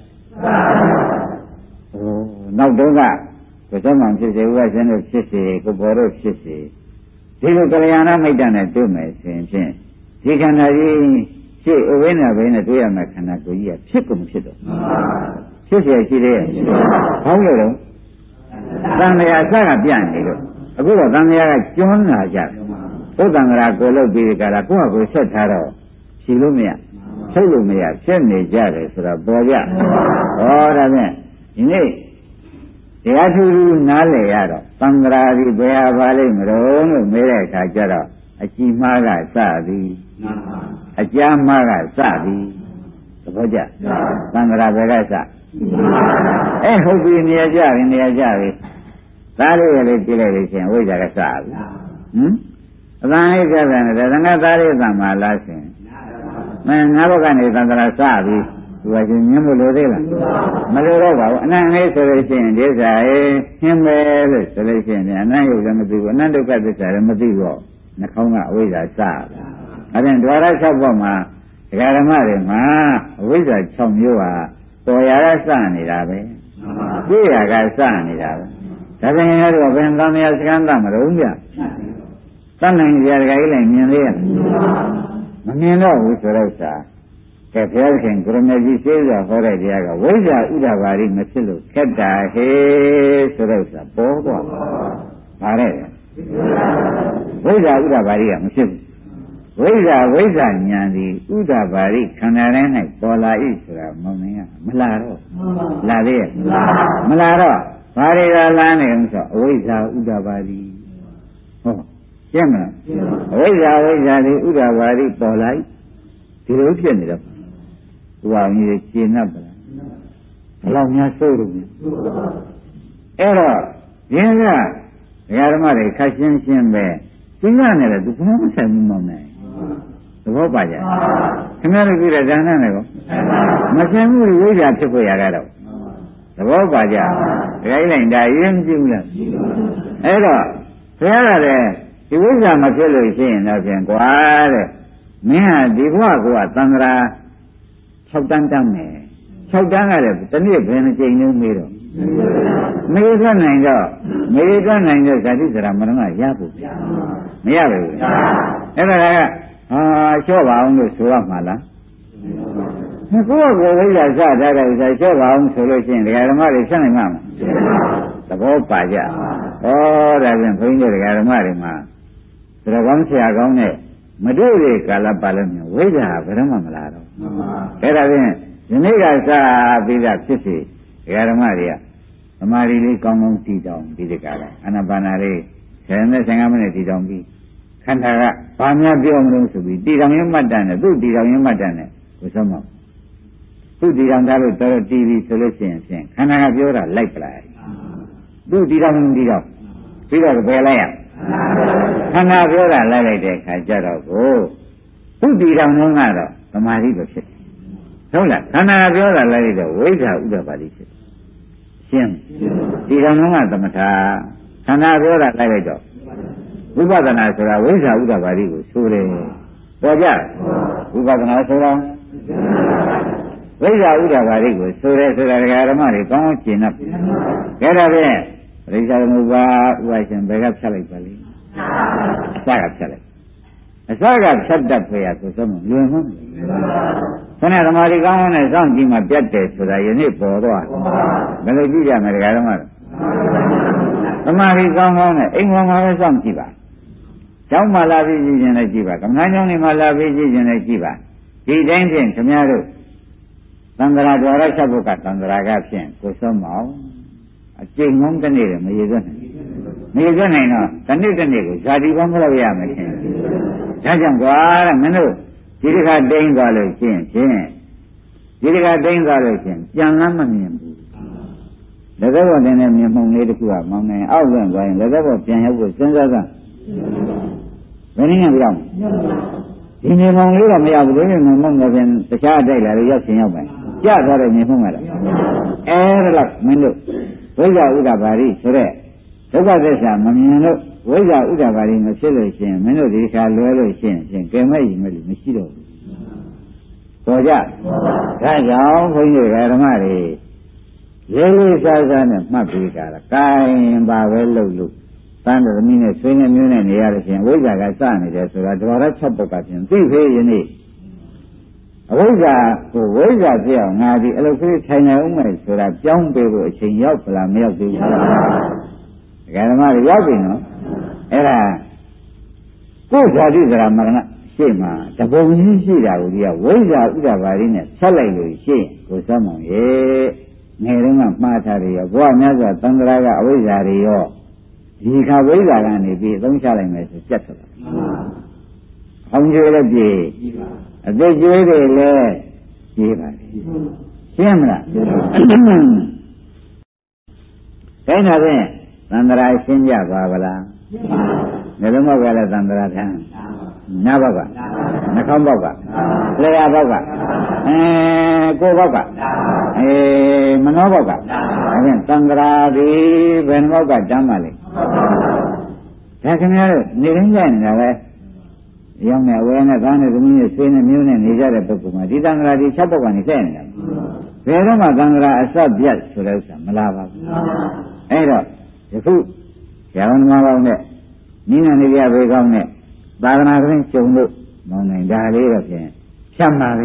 နောက်တုန်းကကိုယ်ဆောင်ဖြစ်စေဥပရှင်တို့ဖြစ်စေကိုပေါ်တို့ဖြစ်စေဒီလိုကလျာဏမိတ်တနဲ့တွေ့မယ်ဆိုရင်ဖြင့်ဒီခန္ဓာကြီးရှေ့အဝိညာဉ်ဘယ်နဲ့တွေ့ရမယ်ခန္ဓာကိုယ်ကြီးကဖြစ်ကုန်ဖြစ်တော့ဖြစ်เสียရှိသေးရဲ့ဘာလို့လဲသံဃာအစကပြနေလို့အခုတော့သံဃာကကျွန်းလာကြတယ်ဥဒ္ဒံဃာကိုလုတ်ပြီးကြတာကိုယ့်ဟာကိုယ်ဆက်ထားတော့ဖြီလို့မရထုတ်လို့မရဖြစ်နေကြတယ်ဆိုတော့ပေါ်ကြဟောဒါဖြင့်ဒီနေ့တရားသူနားလည်ရတော့သံဃာဒီဘယ်ဟာပါလိမ့်မလို့လို့မေးတဲ့အခါကျတော့အကြည်မှားကစသည်အကြားမှားကစသည်သဘောကျသံဃာဘယ်ကစဟုတ်ပြီနေရာကြပြီနေရာကြပြီသားလေးရလေးပြလိုက်လို့ရှင်ဝိဇ္ဇာကစပြီအသံလေးကြပြန်တယ်သံဃာသားလေးသံမှာလားရှင်ငါဘက်ကနေသံဃာစပြီသူကရှင်မြင်မလို့သေးလားမလို့တော့ပါဘူးအနန္တလေးဆိုလို့ရှိရင်ဒီဥစ္စာဟင်းပဲလို့ဆိုလို့ရှိရင်အနန္တယုတ်လည်းမသိဘူးအနန္တဒုက္ခသစ္စာလည်းမသိတော့နှာခေါင်းကအဝိဇ္ဇာစတယ်အဲဒါဒွါရ6ဘောက်မှာဒကာဓမ္မတွေမှာအဝိဇ္ဇာ6မျိုးဟာပေါ်ရကစနေတာပဲပြည့်ရကစနေတာပဲဒါပြန်ရတော့ဘယ်သံဃာစကမ်းသမရုံးပြတတ်နိုင်ကြဒကာကြီးလည်းမြင်သေးရမမြင်တော့ဘူးဆိုတော့စာကဲဘုရားရှင်ကိုရမေကြီးရှင်းစွာဟောတဲ့တရားကဝိဇ္ဇာဥဒ္ဒဘာရိမဖြစ်လို့ခက်တာဟေဆိုတော့စာပေါ်တော့ပါတဲ့ဝိဇ္ဇာဥဒ္ဒဘာရိကမဖြစ်ဘူးဝိဇ္ဇာဉာဏ်ဒီဥဒ္ဒဘာရိခန္ဓာတိုင်း၌ပေါ်လာ၏ဆိုတာမမင်းကမလာတော့လာသေးရဲ့မလာတော့ဘာတွေကလာနေလို့ဆိုအဝိဇ္ဇာဥဒ္ဒဘာရိဟုတ်ရှင်းမလားအဝိဇ္ဇာဒီဥဒ္ဒဘာရိပေါ်လာ၏ဒီလိုဖြစ်နေတော့သူကကြီးရှင်း납ပါလားဘယ်လောက်များစိုးလို့အဲ့တော့ရင်းကဒကာဓမ္မတွေခက်ရှင်းပဲသင်္ကန်းနဲ့လည်းသူဘာမှမဆိုင်ဘူးမောင်းနေသဘောပါကြခင်ဗျားတို့ကြည့်တဲ့ဒါနနဲ့ကောမဆိုင်ဘူးဝိဇ္ဇာဖြစ်ဖို့ရတာတော့သဘောပါကြဒကာကြီးလိုက်ဒါရင်းမကြည့်ဘူးလားအဲ့တော့ဘုရားကလည်းဒီဝိဇ္ဇာမဖြစ်လို့ရှိရင်တော့ဖြင့်ကွာတဲ့မင်းဟာဒီဘဝကသံဃာ6တန်းတန်းမယ်6တန်းကလည်းတနည်းဘယ်နှကြိမ်လုံးမေးတော့မေးထွက်နိုင်တော့ဇာတိစရာမရမရဖို့မရဘူးအဲ့ဒါကလျှော့ပါအောင်လို့ဆိုရမှာလားကိုယ့်ကိုယ်ဝိဇ္ဇာစထားတဲ့ဥစ္စာလျှော့ပါအောင်ဆိုလို့ရှိရင်ဒကာဓမ္မတွေဆက်နိုင်မှာမသဘောပါကြဒါဖြင့်ဘုန်းကြီးဒကာဓမ္မတွေမှာသရကောင်းဆရာကောင်းနဲ့မတွေ့ရကာလပါလို့မျိုးဝိဇ္ဇာဘယ်တော့မှမလာတော့အဲ့ဒါဖြင့်ဒီနေ့ကစပြီးသားဖြစ်စီဒကာဓမ္မတွေကသမာဓိလေးကောင်းကောင်းတည်တောင်ဒီတကားလားအာနာပါနာလေး10နဲ့15မိနစ်တည်တောင်ပြီးခန္ဓာကဘာများပြောမလို့ဆိုပြီးတည်တောင်ရမှတ်တန်နဲ့သူ့တည်တောင်ရမှတ်တန်နဲ့ကိုဆုံးမသူ့တည်တောင်သားလို့တော်တည်ပြီဆိုလို့ရှိရင်ဖြင့်ခန္ဓာကပြောတာလိုက်ပလိုက်သူ့တည်တောင်ပြီးတော့ဘယ်လိုက်ရခန္ဓာပြောတာလိုက်တဲ့အခါကျတော့ကိုသူ့တည်တောင်တော့ကတော့သမာဓိပဲဖြစ်တယ်ဟုတ်လားခန္ဓာပြောတာလိုက်တော့ဝိဇ္ဇာဥဒ္ဒဘာတိဖြစ်ရှင်းဒီကံလုံးကသမထခန္ဓာပြောတာလိုက်တော့ဝိပဿနာဆိုတာဝိဇ္ဇာဥဒ္ဒဘာတိကိုဆိုတယ်ပေါ်ကြဝိပဿနာဆိုတာဝိဇ္ဇာဥဒ္ဒဘာတိကိုဆိုတယ်ဆိုတာဒကာဓမ္မတွေကောင်းကောင်းရှင်း납ခဲ့ဒါဖြင့်ပရိစ္ဆေသမုပ္ပါဥပရှင်ဘယ်ကဖြတ်လိုက်ပါလိမ့်အစကဖြတ်လိုက်အစကဖြတ်တတ်ဖေရဆိုဆုံးလွယ်မဟုတ်ခဏသမာဓိကောင်းနဲ့စောင့်ကြည့်မှပြတ်တယ်ဆိုတာယနေ့ပေါ်တော့ဘယ်လိုကြည့်ကြမလဲဒကာဓမ္မသမာဓိကောင်းနဲ့အိမ်ပေါ်မှာပဲစောင့်ကြည့်ပါကျောင်းမှာလာပြီးကြည့်ရင်လည်းကြည့်ပါကမ္ဘာကျောင်းတွေမှာလာပြီးကြည့်ရင်လည်းကြည့်ပါဒီတိုင်းဖြင့်ခင်ဗျားတို့သံဃာတော်ရချက်ဘုကသံဃာကဖြင့်ကိုဆုံးမအောင်အကျင့်ငုံးတစ်နေ့လည်းမရသွတ်နိုင်တော့တစ်နေ့ကိုဇာတိပေါင်းမလို့ရမယ်ရှင်ဒါကြောင့်ကွာတဲ့မင်းတို့ဒီတစ်ခါတိမ့်သွားလို့ရှင်ပြန်လမ်းမမြင်ဘူးလက်သက်ဘောတင်တဲ့မြင်မှုလေးတစ်ခုကမောင်းနေအောက်လွင့်သွားရင်လက်သက်ဘောပြန်ရောက်ဖို့စဉ်းစားစမ်းဘယ်နည်းနဲ့ပြောင်းဒီမြင်မှုလေးတော့မရောက်ဘူးလို့မြင်မှုငယ်ပြန်တခြားတိုက်လာလို့ရောက်ရှင်ရောက်မယ်ကြသွားတဲ့မြင်မှုကလည်းအဲ့ဒါလောက်မင်းတို့ဝိဇ္ဇာဥဒ္ဒဘာရိဆိုတဲ့ဒုက္ခသစ္စာမမြင်လို့ဝဝိဇ္ဇာဥဒ္ဒဘာရီမဖြစ်လို့ရှိရင်မင်းတို့ဒီခါလွဲလို့ရှိရင်ကဲမဲ့ရင်မဲ့လို့မရှိတော့ဘူးပေါ်ကြဒါကြောင့်ဘုန်းကြီးဓမ္မတွေရေးလေးစားစားနဲ့မှတ်ပြီးကြတာကိုင်းပါပဲလို့တန်တော်သမီးနဲ့ဆွေးနေမျိုးနဲ့နေရလို့ရှိရင်ဝိဇ္ဇာကစနေတယ်ဆိုတာတော်တော်6ပုဒ်ကပြင်သိဖေးယနေ့အဝိဇ္ဇာကိုဝိဇ္ဇာပြအောင်ငါဒီအလုပ်ကြီးထိုင်နေဦးမယ်ဆိုတာပြောင်းပေးဖို့အချိန်ရောက်ပလားမရောက်သေးဘူးဓမ္မတွေရောက်ပြီနော်အဲ့ဒါကိုယ်ဓာတိသရမရဏရှေ့မှာတပုံကြီးရှိတာကိုဒီကဝိဇ္ဇာဥဒ္ဒဘာရီနဲ့ဆက်လိုက်လို့ရှိရင်ကိုစောမောင်ရေငယ်တုန်းကမှားထားတယ်ရောဘုရားမြတ်စွာသံဃာကအဝိဇ္ဇာတွေရောဒီခါဝိဇ္ဇာကနေပြီးအသုံးချလိုက်မယ်ဆိုပြတ်သွားတာ။အောင်ကျွေးလည်းပြေအသက်ကျွေးတွေလည်းပြေပါလေ။ရှင်းမလား။ဒါနဲ့ဖြင့်သံဃာရှင်းကြပါဗလား။ဒါလုံးကလည်းသံဃာထမ်းနားဘောက်ကနှာခေါင်းဘောက်ကလျှာဘောက်ကကိုယ်ဘောက်ကမနောဘောက်ကအဲဒါသံဃာဒီဘယ်နှဘောက်ကတမ်းပါလိမ့်ဒါခင်ဗျားတို့နေရင်းကြနေတာပဲရောက်နေအဝဲနဲ့သားနဲ့သမီးနဲ့ဆွေးနဲ့မျိုးနဲ့နေကြတဲ့ပုဂ္ဂိုလ်မှာဒီသံဃာဒီ6ဘောက်ကနေလှည့်နေတာဘယ်တော့မှသံဃာအစပြတ်ဆိုတဲ့ဥစ္စာမလာပါဘူးအဲ့တော့ယခုဇာဝနမပေါင်းနဲ့နိနနေကြဘေကောင်းနဲ့သာသနာ့တွင်ကျုံလို့မောင်းနိုင်ဒါလေးတော့ဖြင့်ဖြတ်မှာပဲ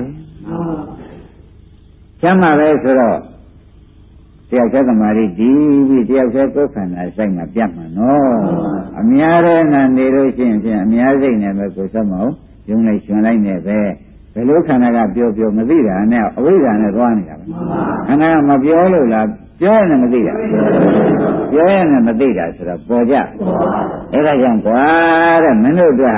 ဖြတ်မှာပဲဆိုတော့တယောက်တည်းသမာဓိဒီပြီးတယောက်တည်းကိုယ်ခန္ဓာစိုက်မှာပြတ်မှာနော်အများရဲနဲ့နေလို့ရှိရင်ဖြင့်အများစိတ်နဲ့ပဲကိုယ်ဆက်မအောင်ယုံလိုက်ရှင်လိုက်နဲ့ပဲဘယ်လိုခန္ဓာကပြောမသိတာနဲ့အဝိဇ္ဇာနဲ့သွားနေတာပဲခန္ဓာကမပြောလို့လားပြောရင်မသိတာပြောရင်မသိတာဆိုတော့ပေါ်ကြအဲ့ဒါကြောင့်ကွာတဲ့မင်းတို့က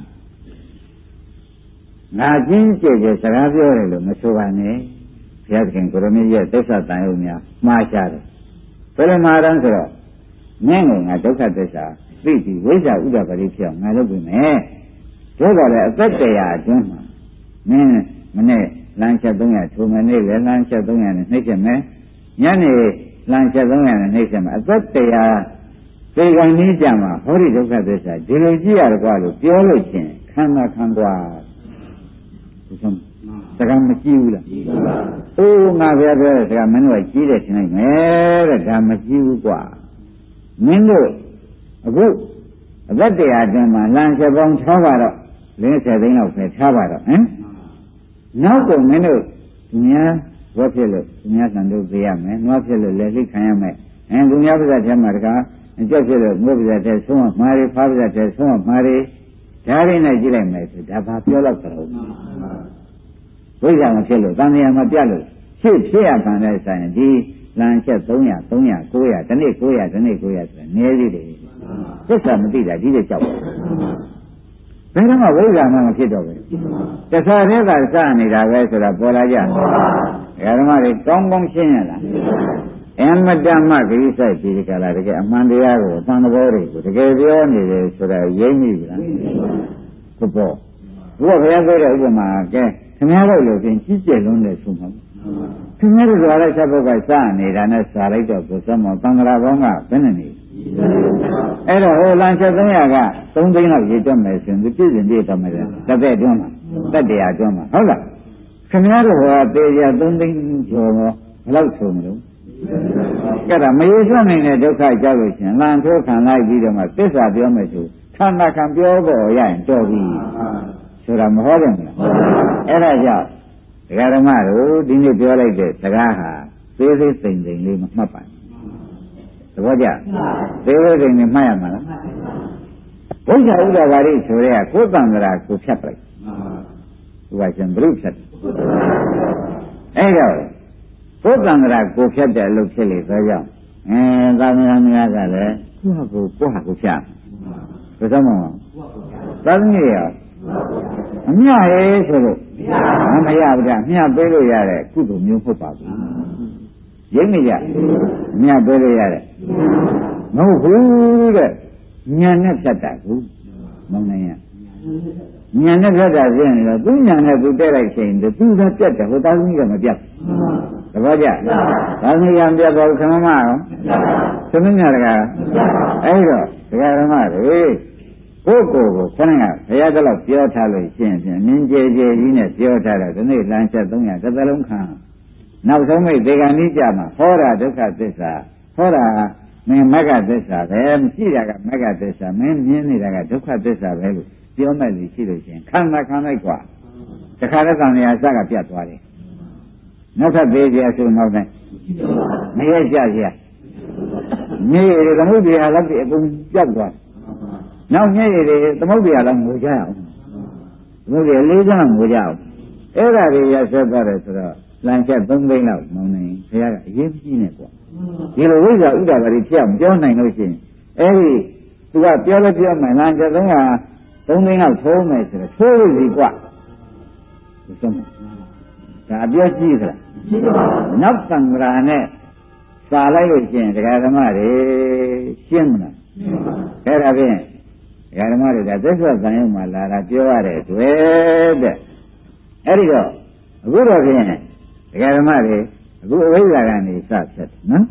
ငါချင်းကြည့်စကားပြောတယ်လို့မဆိုပါနဲ့ဘုရားသခင်ကိုရမကြီးရဲ့သစ္စာတန်ရုံများမှားရှားတယ်ဘယ်လိုမှားတယ်ဆိုတော့ငင်းငါဒုက္ခသစ္စာသိပြီးဝိဇ္ဇာဥဒ္ဒပရိဖြစ်အောင်ငါလုပ်ပြီမယ်ဒါကလည်းအသက်တရားအတွင်းမှာမင်းမနဲ့လမ်းချက်300ထိုမနေ့လည်းလမ်းချက်300နဲ့နှိမ့်ချက်မယ်ညနေလမ်းချက်300နဲ့နှိမ့်ချက်မယ်အသက်တရားသိကံနည်းကြမှာဟောဒီဒုက္ခသစ္စာဒီလိုကြည့်ရတော့ကွာလို့ပြောလို့ချင်းခန္ဓာခံကွာဒီဆုံးစကားမကြည့်ဘူးလားကြည့်ပါပါအိုးငါပြောတဲ့စကားမင်းတို့ကကြည့်တယ်ထင်လိုက်မယ်တဲ့ဒါမကြည့်ဘူးကွာမင်းတို့အခုအသက်တရားအတွင်းမှာလမ်းချက်ပေါင်း6ပါတော့50သိန်းလောက်ပဲထားပါတော့ဟမ်နောက်ကမင်းတို့သူများဝတ်ဖြစ်လို့သူများဆန်တို့သိရမယ်နွားဖြစ်လို့လက်လိခံရမယ်သူများပါးစပ်ထဲမှာတကားအကျက်ဖြစ်လို့ငုတ်ပါးစပ်ထဲဆုံးအောင်မှားရီဖားပါးစပ်ထဲဆုံးအောင်မှားရီဓာရီနဲ့ကြည့်လိုက်မယ်ဆိုဒါဘာပြောတော့တော့ဝိဇ္ဇာမဖြစ်လို့တန်တရားမပြတ်လို့ဖြစ်ရခံတဲ့ဆိုင်ဒီလမ်းချက်300 900တနေ့900တနေ့900ဆိုတာနည်းသေးတယ်သစ္စာမသိတာဒီလိုကြောက်ဘယ်တော့မှဝိဇ္ဇာမှမဖြစ်တော့ဘူးတခါတည်းကစနေတာပဲဆိုတာပေါ်လာကြဓမ္မတွေကောင်းကောင်းရှင်းရလားအမတ္တမဂိစိုက်ဒီကလာတကယ်အမှန်တရားကိုအမှန်တရားတွေကိုတကယ်ပြောနေတယ်ဆိုတာရိပ်မိပြီလားဘုဘောဘုရားပြောတဲ့ဥပမာကဲခင်ဗျားတို့လို့ပြင်ကြီးကျယ်လုံးနဲ့ဆိုမှာခင်ဗျားတို့ကလည်းချက်ဘုတ်ကစနေတာနဲ့စားလိုက်တော့ကိုစမောသံဃာဘောင်းကဘယ်နဲ့နေအဲ့တော့ဟိုလမ်းချက်300က3သိန်းလောက်ရေတွက်မယ်ဆိုရင်ပြည့်စုံပြည့်တော့မယ်တစ်သက်အတွင်းမှာတက်တရားအတွင်းမှာဟုတ်လားခင်ဗျားတို့ကတေချာ3သိန်းကျော်တော့ဘယ်လောက်ဆုံးမလို့အဲ့ဒါမရေစွမ်းနိုင်တဲ့ဒုက္ခကြောက်လို့ရှင်လမ်းထိုးခံလိုက်ပြီးတော့မှသစ္စာပြောမယ်ဆိုခန္ဓာခံပြောဖို့ရရင်တော်ပြီဆိုတာမဟုတ်တယ်မလားအဲ့ဒါကြောင့်ဒကာဓမ္မတို့ဒီနေ့ပြောလိုက်တဲ့စကားဟာသေးသေးသိမ့်သိမ့်လေးမမှတ်ပါဘူးသဘောကျသေးသေးသိမ့်သိမ့်မှတ်ရမှာလားဘုရားဥဒ္ဒဘာရိဆိုရဲကိုယ်တန်္ဍရာကိုဖြတ်ပလိုက်သူကရှင်ဘုရုဖြတ်အဲ့တော့ကိုယ်တန်္ဍရာကိုဖြတ်တဲ့အလုပ်ဖြစ်လေသောကြောင့်သာမဏေများကလည်းကိုယ့်ဟာကိုဖြတ်ဘယ်တော့မှသာသမီရောအမြရဲဆိုလို့မရဘူးဗျမြပေးလို့ရတဲ့ကုသိုလ်မျိုးမဟုတ်ပါဘူးရိပ်နေကြမြပေးလို့ရတဲ့မဟုတ်ဘူးတဲ့ဉာဏ်နဲ့ဖြတ်တာကူမောင်းနိုင်ရဉာဏ်နဲ့ဖြတ်တာပြင်းနေတော့သူဉာဏ်နဲ့သူတဲ့လိုက်ချိန်သူကပြတ်တယ်ဟိုသားသမီးကမပြတ်သဘောကျသားသမီးကပြတ်တော့ခမမရောသမီးများတကာအဲ့တော့တရားဓမ္မတွေကိုကိုယ်ခဏကဘုရားကတော့ပြောထားလို့ရှင်းဖြင့်နင်းကြဲကြဲကြီးနဲ့ပြောထားတာဒီနေ့လမ်းချက်300တစ်သလုံးခံနောက်ဆုံးမိတ်ဒေဂန်ကြီးကြမှာဟောတာဒုက္ခသစ္စာဟောတာမင်းမဂ္ဂသစ္စာပဲမရှိတာကမဂ္ဂသစ္စာမင်းမြင်နေတာကဒုက္ခသစ္စာပဲလို့ပြောမဲ့လူရှိလို့ရှင်းခံလိုက်กว่าတခါတည်းသံဃာစကပြတ်သွားတယ်နောက်ထပ်သေးကြဆိုနောက်တိုင်းမရကြကြမြေရည်သမုဒ္ဒရာလည်းအကုန်ပြတ်သွားနောက်မြေရည်သမုဒ္ဒရာလည်းငိုကြအောင်သမုဒ္ဒရာ၄ချမ်းငိုကြအောင်အဲ့ဒါတွေရဆက်သွားတယ်ဆိုတော့လမ်းချက်3သိန်းလောက်မောင်းနေဘုရားကအရေးကြီးနေကွာဒီလိုဝိဇ္ဇာဥဒ္ဒဘာတွေဖြစ်အောင်ပြောနိုင်လို့ရှိရင်အဲ့ဒီသူကပြောလို့ပြောမယ်လမ်းချက်3သိန်းလောက်ထိုးမယ်ဆိုတော့ထိုးလို့ဒီကွာဒီဆုံးဒါအပြောကြည့်သလားနောက်သံဃာနဲ့စာလိုက်လို့ရှိရင်တရားဓမ္မတွေရှင်းမလားအဲ့ဒါဖြင့်တရားဓမ္မတွေဒါသစ္စာသံယုံမှာလာတာပြောရတဲ့တွေ့တဲ့အဲ့ဒီတော့အခုတော့ဖြင့်တရားဓမ္မတွေအခုအဝိဇ္ဇာကနေစဖြစ်တယ်နော်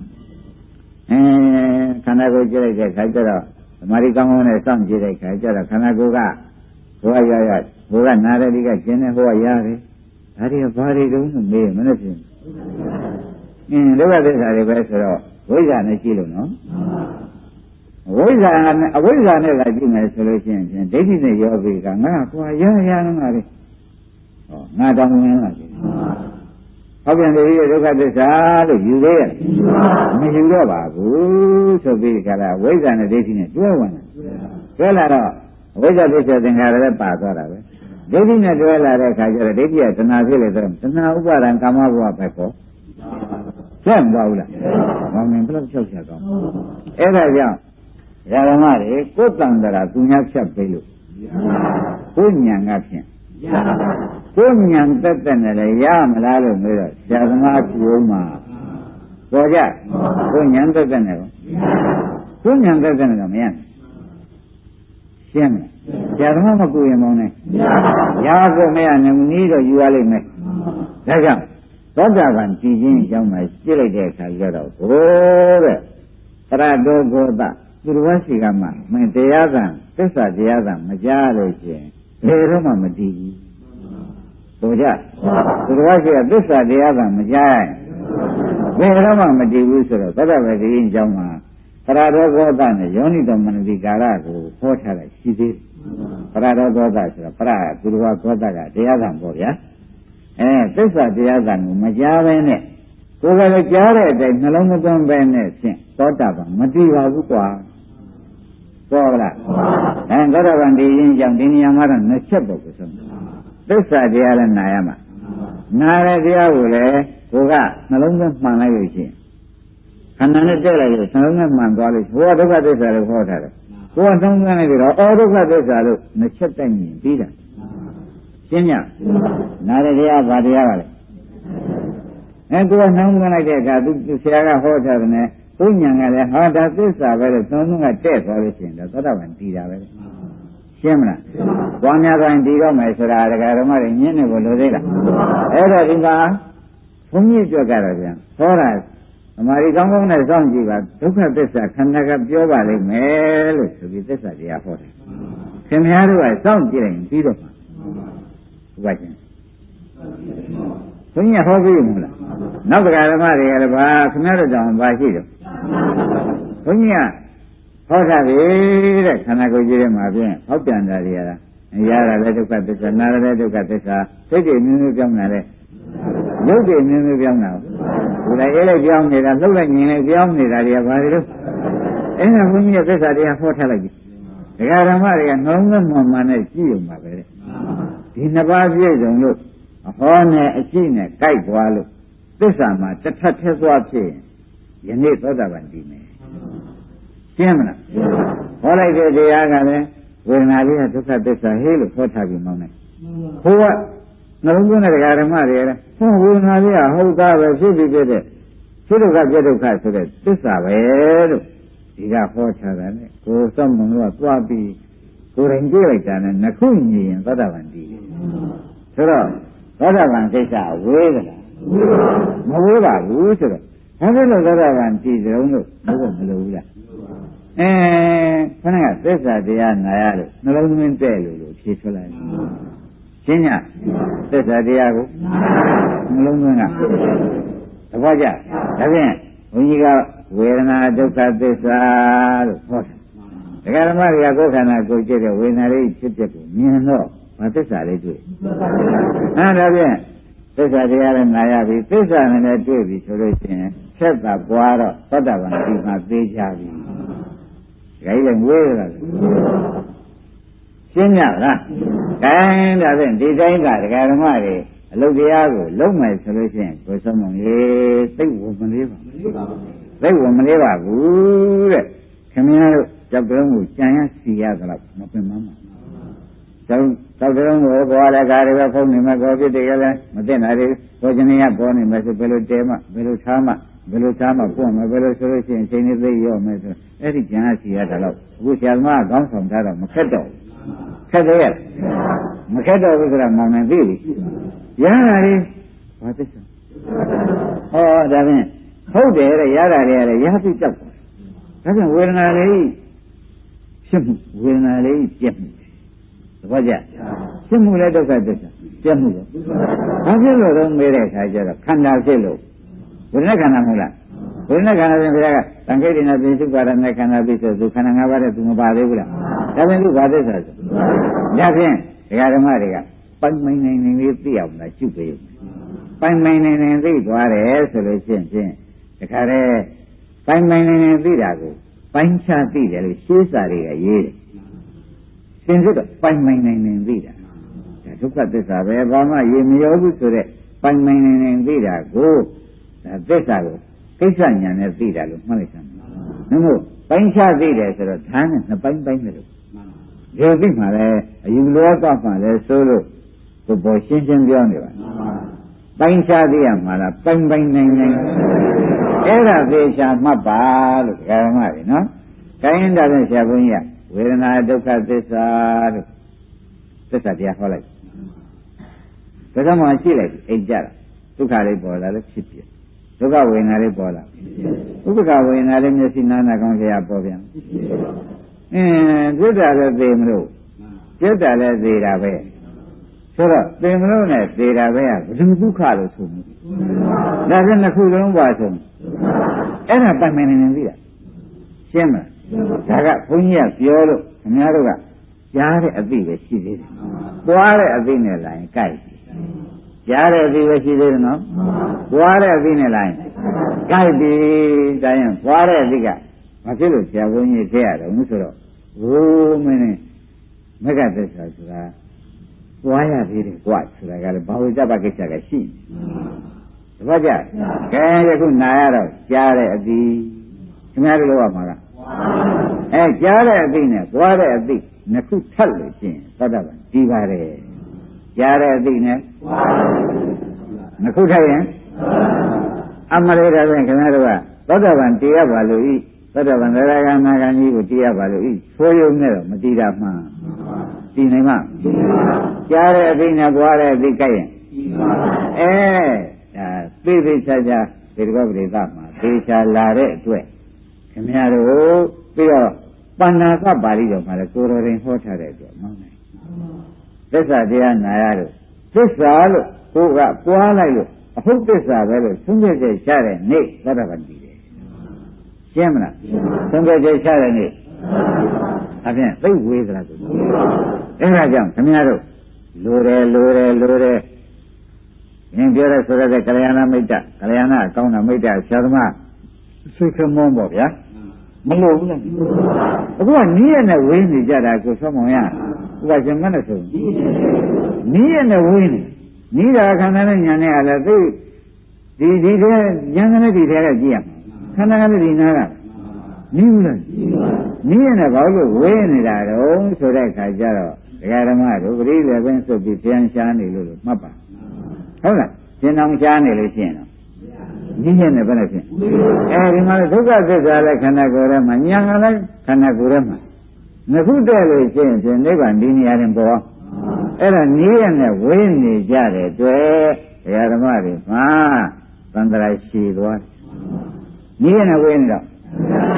ခန္ဓာကိုယ်ကြည့်လိုက်တဲ့ခါကျတော့ဓမ္မရီကောင်းကောင်းနဲ့စောင့်ကြည့်တဲ့ခါကျတော့ခန္ဓာကိုယ်ကဟိုကရဟိုကနာတယ်ဒီကကျင်းတယ်ဟိုကရတယ်ဒါတွေကဘာတွေတုံးလို့မေးမလို့ဖြစ်ဒုက္ခသစ္စာတွေပဲဆိုတော့ဝိဇ္ဇာနဲ့ကြည့်လို့နော်အဝိဇ္ဇာနဲ့လာကြည့်မယ်ဆိုလို့ရှိရင်ဒိဋ္ဌိနဲ့ယောဂီကငါကွာရငါလေဟောငါတောင်းဝင်လာပြီဟုတ်ပြန်တယ်ဒုက္ခသစ္စာလို့ယူသေးရဲ့မယူတော့ပါဘူးဆိုပြီးကြတာဝိဇ္ဇာနဲ့ဒိဋ္ဌိနဲ့တွဲဝင်တွဲလာတော့ဝိဇ္ဇာသစ္စာသင်္ခါရလည်းပါသွားတာပဲဒိဋ္ဌိနဲ့တွဲလာတဲ့အခါကျတော့ဒိဋ္ဌိကတဏှာဖြစ်လေတော့တဏှာဥပါဒံကာမဘဝပဲပေါ့ဆက်မသွားဘူးလားဘာမှမဘယ်လောက်ချက်ချက်တော့အဲ့ဒါကြောင့်ဓမ္မတွေကိုယ်တန်တရာသူများဖြတ်ပေးလို့ကိုယ်ဉာဏ်ကဖြင့်ကိုယ်ဉာဏ်တက်နဲ့လည်းရမလားလို့မေးတော့ဆရာသမားပြောမှာပေါ်ကြကိုယ်ဉာဏ်တက်နဲ့ရောကိုယ်ဉာဏ်တက်နဲ့တော့မရရှင်းတယ်ဆရာသမားမကူရင်မောင်းနဲ့ရကိုမရနိုင်ဘူးနည်းတော့ယူရလိမ့်မယ်ဒါကြောင့်သောတာပန်ကြည်ခြင်းအကြောင်းမှာရှင်းလိုက်တဲ့အခါကျတော့ဘိုးတဲ့ပရတောဂောတသူတော်ဘာရှိကမှမင်းတရားသံသစ္စာတရားသံမကြားလို့ရှိရင်ဘယ်တော့မှမတည်ဘူးဆိုကြသူတော်ဘာရှိကသစ္စာတရားသံမကြားရင်ဘယ်တော့မှမတည်ဘူးဆိုတော့သောတာပန်ကြည်ခြင်းအကြောင်းမှာပရတောဂောတနဲ့ယောနိတော်မနတိကာရကိုဟောထားတဲ့ရှိသေးပရတောဂောတဆိုတာပရသူတော်ဘာဂောတကတရားသံပေါ့ဗျာသစ္စာတရားသံကိုမကြားဘဲနဲ့ကိုယ်ကလည်းကြားတဲ့အတိုင်းနှလုံးမသွင်းပဲနဲ့ဖြင့်သောတာပန်မတည်ပါဘူးကွာဟုတ်လားသောတာပန်တည်ရင်ကြောင့်ဒီနေရာမှာတော့နှစ်ချက်ပေါ့ကိုဆုံးသစ္စာတရားလည်းနာရမှာနာတဲ့တရားကိုလည်းကိုကနှလုံးသွင်းမှန်လိုက်လို့ရှိရင်ခန္ဓာနဲ့တက်လိုက်လို့နှလုံးသွင်းမှန်သွားလို့ဘုရားဒုက္ခသစ္စာလို့ဟောထားတယ်ကိုကနှလုံးသွင်းလိုက်ပြီးတော့အော်ဒုက္ခသစ္စာလို့နှစ်ချက်တိုက်မြင်ပြီးတာရှင်းညနာရတရားဗာတရားကလည်းကိုယ်ကနှောင်းသွင်းလိုက်တဲ့အခါသူဆရာကဟောထားတယ်နဲ့ဘုညာကလည်းဟာဒါသစ္စာပဲလို့သုံးလုံးကတဲ့သွားလို့ရှိရင်တော့သောတာပန်တည်တာပဲရှင်းမလားပွားများတိုင်းတည်တော့မယ်ဆိုတာဒကာဓမ္မတွေညင်းနေဖို့လိုသေးလားအဲ့တော့ဒီကဘုန်းကြီးကြွက်ကတော့ဗျာဟောတာအမာရီကောင်းကောင်းနဲ့စောင့်ကြည့်ပါဒုက္ခသစ္စာခန္ဓာကပြောပါလိမ့်မယ်လို့ဆိုပြီးသစ္စာတရားဟောတယ်ခင်ဗျားတို့ကစောင့်ကြည့်လိုက်ပြီးတော့မှာဘုရားရှင်ဘုန်းကြီးဟောပြီးမလားနောက်တရားဓမ္မတွေကလည်းဘာခင်ဗျားတို့ကြောင့်ဘာရှိတယ်ဘုန်းကြီးကဟောတာလေတဲ့ခန္ဓာကိုယ်ကြီးထဲမှာဖြင့်ဟောပြန်တာတွေရတာရတာလည်းဒုက္ခသစ္စာနာရလည်းဒုက္ခသစ္စာစိတ်တွေမျိုးမျိုးပြောင်းလာတဲ့ရုပ်တွေမျိုးမျိုးပြောင်းလာဘူးဒါလည်းအဲ့ပြောင်းနေတာလှုပ်လိုက်မြင်လိုက်ပြောင်းနေတာတွေကဘာတွေလို့အဲ့ဒါဘုန်းကြီးရဲ့သစ္စာတရားဟောထားလိုက်ပြီဒကာဓမ္မတွေကနှလုံးသွင်းမှန်မှန်နဲ့ကြည့်ုံပါပဲတဲ့ဒီနှစ်ပါးပြည့်စုံလို့အဟောနဲ့အရှိနဲ့ကြိုက်သွားလို့သစ္စာမှာတစ်ထပ်ထဲသွားဖြစ်ရင်ယနေ့သောတာပန်တည်မယ်ရှင်းမလားဟောလိုက်တဲ့တရားကလည်းဝေဒနာလေးကဒုက္ခသစ္စာဟေးလို့ဟောထားပြီးမောင်းတယ်ဟိုကနှလုံးသွင်းတဲ့တရားဓမ္မတွေလည်းဟောဝေဒနာလေးကဟုတ်သားပဲဖြစ်ပြီးဖြစ်တဲ့ဖြစ်ဒုက္ခပြဒုက္ခဆိုတဲ့သစ္စာပဲလို့ဒီကဟောထားတယ်နဲ့ကိုယ်စောင့်မလို့ကသွားပြီးကိုယ်တိုင်ကြည့်လိုက်တာနဲ့နှစ်ခုညီရင်သောတာပန်တည်တယ်ဆိုတော့သောတာပန်ကိစ္စဝေးသလားမဝေးပါဘူးဆိုတော့ဘာဖြစ်လို့သောတာပန်တည်ကြုံလို့ဘုရားမလို့ဘူးလားခဏကသစ္စာတရားနာရလို့နှလုံးသွင်းတဲ့လို့ဖြေထွက်လိုက်ရှင်းညသစ္စာတရားကိုနှလုံးသွင်းကသဘောကျဒါဖြင့်ဘုန်းကြီးကဝေဒနာဒုက္ခသစ္စာလို့ဟောတယ်ဒကာဓမ္မတွေကကိုယ်ခန္ဓာကိုယ်ကြည့်တဲ့ဝေဒနာလေးဖြစ်ဖြစ်ကိုမြင်တော့ဘာသစ္စာလေးတွေ့ဒါဖြင့်သစ္စာတရားလည်းနာရပြီသစ္စာနဲ့လည်းတွေ့ပြီဆိုလို့ရှိရင်ဆက်တာပွားတော့သတ္တဗံဒီမှာသေးချပြီဒါကြီးလည်းငွေးရတာရှင်းကြလားခိုင်းဒါဖြင့်ဒီတိုင်းကဒကာဓမ္မတွေအလုတ်တရားကိုလုံးမယ်ဆိုလို့ရှိရင်ကိုယ်ဆုံးမလေးသိဝမလေးပါသိဝမလေးပါဘူးတဲ့ခင်ဗျားတို့ကြောက်တုံးကိုကြံရစီရသလားမပင်မမှာကြောက်တုံးကိုပေါ်လာကားတွေပဲဖုံးနေမှာကိုဖြစ်တယ်ကလည်းမသိနိုင်ဘူးဘောဇနီကပေါ်နေမယ်ဆိုဘယ်လိုတဲမှဘယ်လိုထားမှဘယ်လိုထားမှပွင့်မယ်ဘယ်လိုဆိုလို့ရှိရင်ချိန်နေသိရောမယ်ဆိုအဲ့ဒီကြံရစီရတာတော့အခုဆရာသမားကခေါင်းဆောင်ထားတော့မခက်တော့ခက်တယ်မခက်တော့ဘူးဆိုတာမောင်နေပြီရတာလေဘာသစ္စာဟောဒါဖြင့်ဟုတ်တယ်တဲ့ရတာတွေရတယ်ရပြီကြောက်တယ်ဒါဖြင့်ဝေဒနာလေးဖြစ်မှုဝေဒနာလေးပြက်မှုသဘောကျဖြစ်မှုလည်းဒုက္ခသစ္စာပြက်မှုတော့ဘာဖြစ်လို့တော့မေးတဲ့အခါကျတော့ခန္ဓာဖြစ်လို့ဝေဒနာခန္ဓာမဟုတ်လားဝေဒနာခန္ဓာပြင်ပြကတန်ခိတ္တနာပိစုပါဒနဲ့ခန္ဓာပိဆိုသူခန္ဓာ၅ပါးတဲ့သူမပါသေးဘူးလားဒါဖြင့်သူဘာသစ္စာဆိုဒါဖြင့်ဒကာဓမ္မတွေကပိုင်မိုင်နိုင်လေးသိအောင်လားရှုပေးပိုင်မိုင်နိုင်သိသွားတယ်ဆိုလို့ရှိရင်တခါတည်းပိုင်မိုင်နိုင်သိတာကိုပိုင်းခြားသိတယ်လို့ရှင်းစာတွေကရေးတယ်သင်စစ်တော့ပိုင်မိုင်နိုင်သိတာဒါဒုက္ခသစ္စာပဲဘာမှရေမရောဘူးဆိုတော့ပိုင်မိုင်နိုင်သိတာကိုဒါသစ္စာကိုကိစ္စညာနဲ့သိတာလို့မှတ်လိုက်စမ်း။နှမို့ပိုင်းခြားသိတယ်ဆိုတော့ဓာတ်နဲ့နှစ်ပိုင်းပိုင်းတယ်လို့ဒီသိမှလည်းအယူလောကမှလည်းဆိုလို့ကိုပေါ်ရှင်းရှင်းပြောနေပါပိုင်းခြားသိရမှာလားပိုင်းပိုင်းနိုင်အဲ့ဒါသေချာမှတ်ပါလို့ဓမ္မတွေနော်။ကိုင်းတာနဲ့ဆရာဘုန်းကြီးကဝေဒနာဒုက္ခသစ္စာလို့သစ္စာတရားဟောလိုက်။ဒါကြောင့်မှရှိလိုက်အိမ်ကြတာဒုက္ခလေးပေါ်လာလို့ဖြစ်ပြဒုက္ခဝေဒနာလေးပေါ်လာဥပ္ပခဝေဒနာလေးမျက်စိနားနာကောင်းစရာပေါ်ပြန်ဒုက္ခလည်းသိမလို့ကျက်တာလည်းသိတာပဲဆိုတော့သိမလို့နဲ့သိတာပဲကဘယ်သူဒုက္ခလို့ဆိုမှုဒါဖြင့်နှစ်ခုလုံးပါဆုံးအဲ့ဒါပိုင်မနေသိတာရှင်းမလားဒါကဘုန်းကြီးကပြောလို့ခင်ဗျားတို့ကကြားတဲ့အသိပဲရှိသေးတယ်သွားတဲ့အသိနဲ့လာရင်ကြိုက်ကြားတဲ့အသိပဲရှိသေးတယ်နော်သွားတဲ့အသိနဲ့လာရင်ကြိုက်ပြီဒါရင်သွားတဲ့အသိကမဖြစ်လို့ဆရာဘုန်းကြီးထည့်ရတယ်ဘုဆိုတော့ဟိုးမင်းနဲ့မဂ္ဂသစ္စာဆိုတာသွားရသေးတယ်ကွာဆိုတာကလည်းဘာဝိတ္တပကိစ္စကရှိတယ်ဘာကြကဲယခုနာရတော့ကြားတဲ့အသိခင်ဗျားတို့လောက်ရမှာကကြားတဲ့အသိနဲ့သွားတဲ့အသိနှစ်ခုထပ်လို့ရှိရင်သတ္တဗံဒီပါတယ်ကြားတဲ့အသိနဲ့နှစ်ခုထပ်ရင်အမလေးတော်ဖြင့်ခင်ဗျားတို့ကသတ္တဗံတရားပါလို့ဤသတ္တဗံသရဂနာဂံကြီးကိုတရားပါလို့ဤဆိုရုံနဲ့တော့မတည်တာမှန်တည်နိုင်မှာကြားတဲ့အသိနဲ့သွားတဲ့အသိကြိုက်ရင်ဒါသိသိချာချာဒီကောပရိသမှာသေချာလာတဲ့အတွက်ခင်ဗျားတို့ပြီးတော့ပဏ္ဏကပါဠိတော်မှာလည်းကိုယ်တော်ရင်ဟောထားတဲ့အတွက်မောင်းနိုင်သစ္စာတရားနာရလို့သစ္စာလို့ကိုယ်ကပွားလိုက်လို့အဟုတ်သစ္စာပဲလို့သုံးပြချက်ရှာတဲ့နေ့သတ္တဗံတည်တယ်ရှင်းမလားသုံးပြချက်ရှာတဲ့နေ့အပြင်သိဝေးသလားဆိုအဲ့ဒါကြောင့်ခင်ဗျားတို့လိုတယ်ရင်ပြောရဲဆိုတဲ့ကလျာဏမိတ်တကလျာဏအကောင်းတာမိတ်တဆရာသမားဆွေခမွန်းပေါ့ဗျာမလို့ဘူးလားအခုကနီးရနဲ့ဝေးနေကြတာကိုဆောင်းမောင်ရဥပရှင်မနဲ့ဆိုနီးရနဲ့ဝေးနေနီးတာခန္ဓာနဲ့ညာနဲ့ကလည်းသိဒီထဲဉာဏ်နဲ့ဒီထဲကကြည့်ရမှာခန္ဓာကလည်းဒီနာကနီးဘူးလားနီးရနဲ့ဘာလို့ဝေးနေတာတော့ဆိုတဲ့အခါကျတော့ဒကာဓမ္မတို့ပရိသေပင်စုပ်ပြီးပြန်ရှားနေလို့မှတ်ပါဟုတ်လားရှင်းအောင်ရှားနေလို့ရှိရင်တော့နိစ္စနဲ့ဘယ်နဲ့ဖြစ်ဒီမှာဒုက္ခသစ္စာလည်းခန္ဓာကိုယ်ထဲမှာဉာဏ်ကလည်းခန္ဓာကိုယ်ထဲမှာနှစ်ခုတည်းလို့ရှိရင်ဖြင့်နိဗ္ဗာန်ဒီနေရာတွင်ပေါ်အဲ့ဒါနည်းရနဲ့ဝေးနေကြတဲ့တွေ့ဒကာဓမ္မတွေမှာသံဃာရှိသွားနည်းရနဲ့ဝေးနေတော့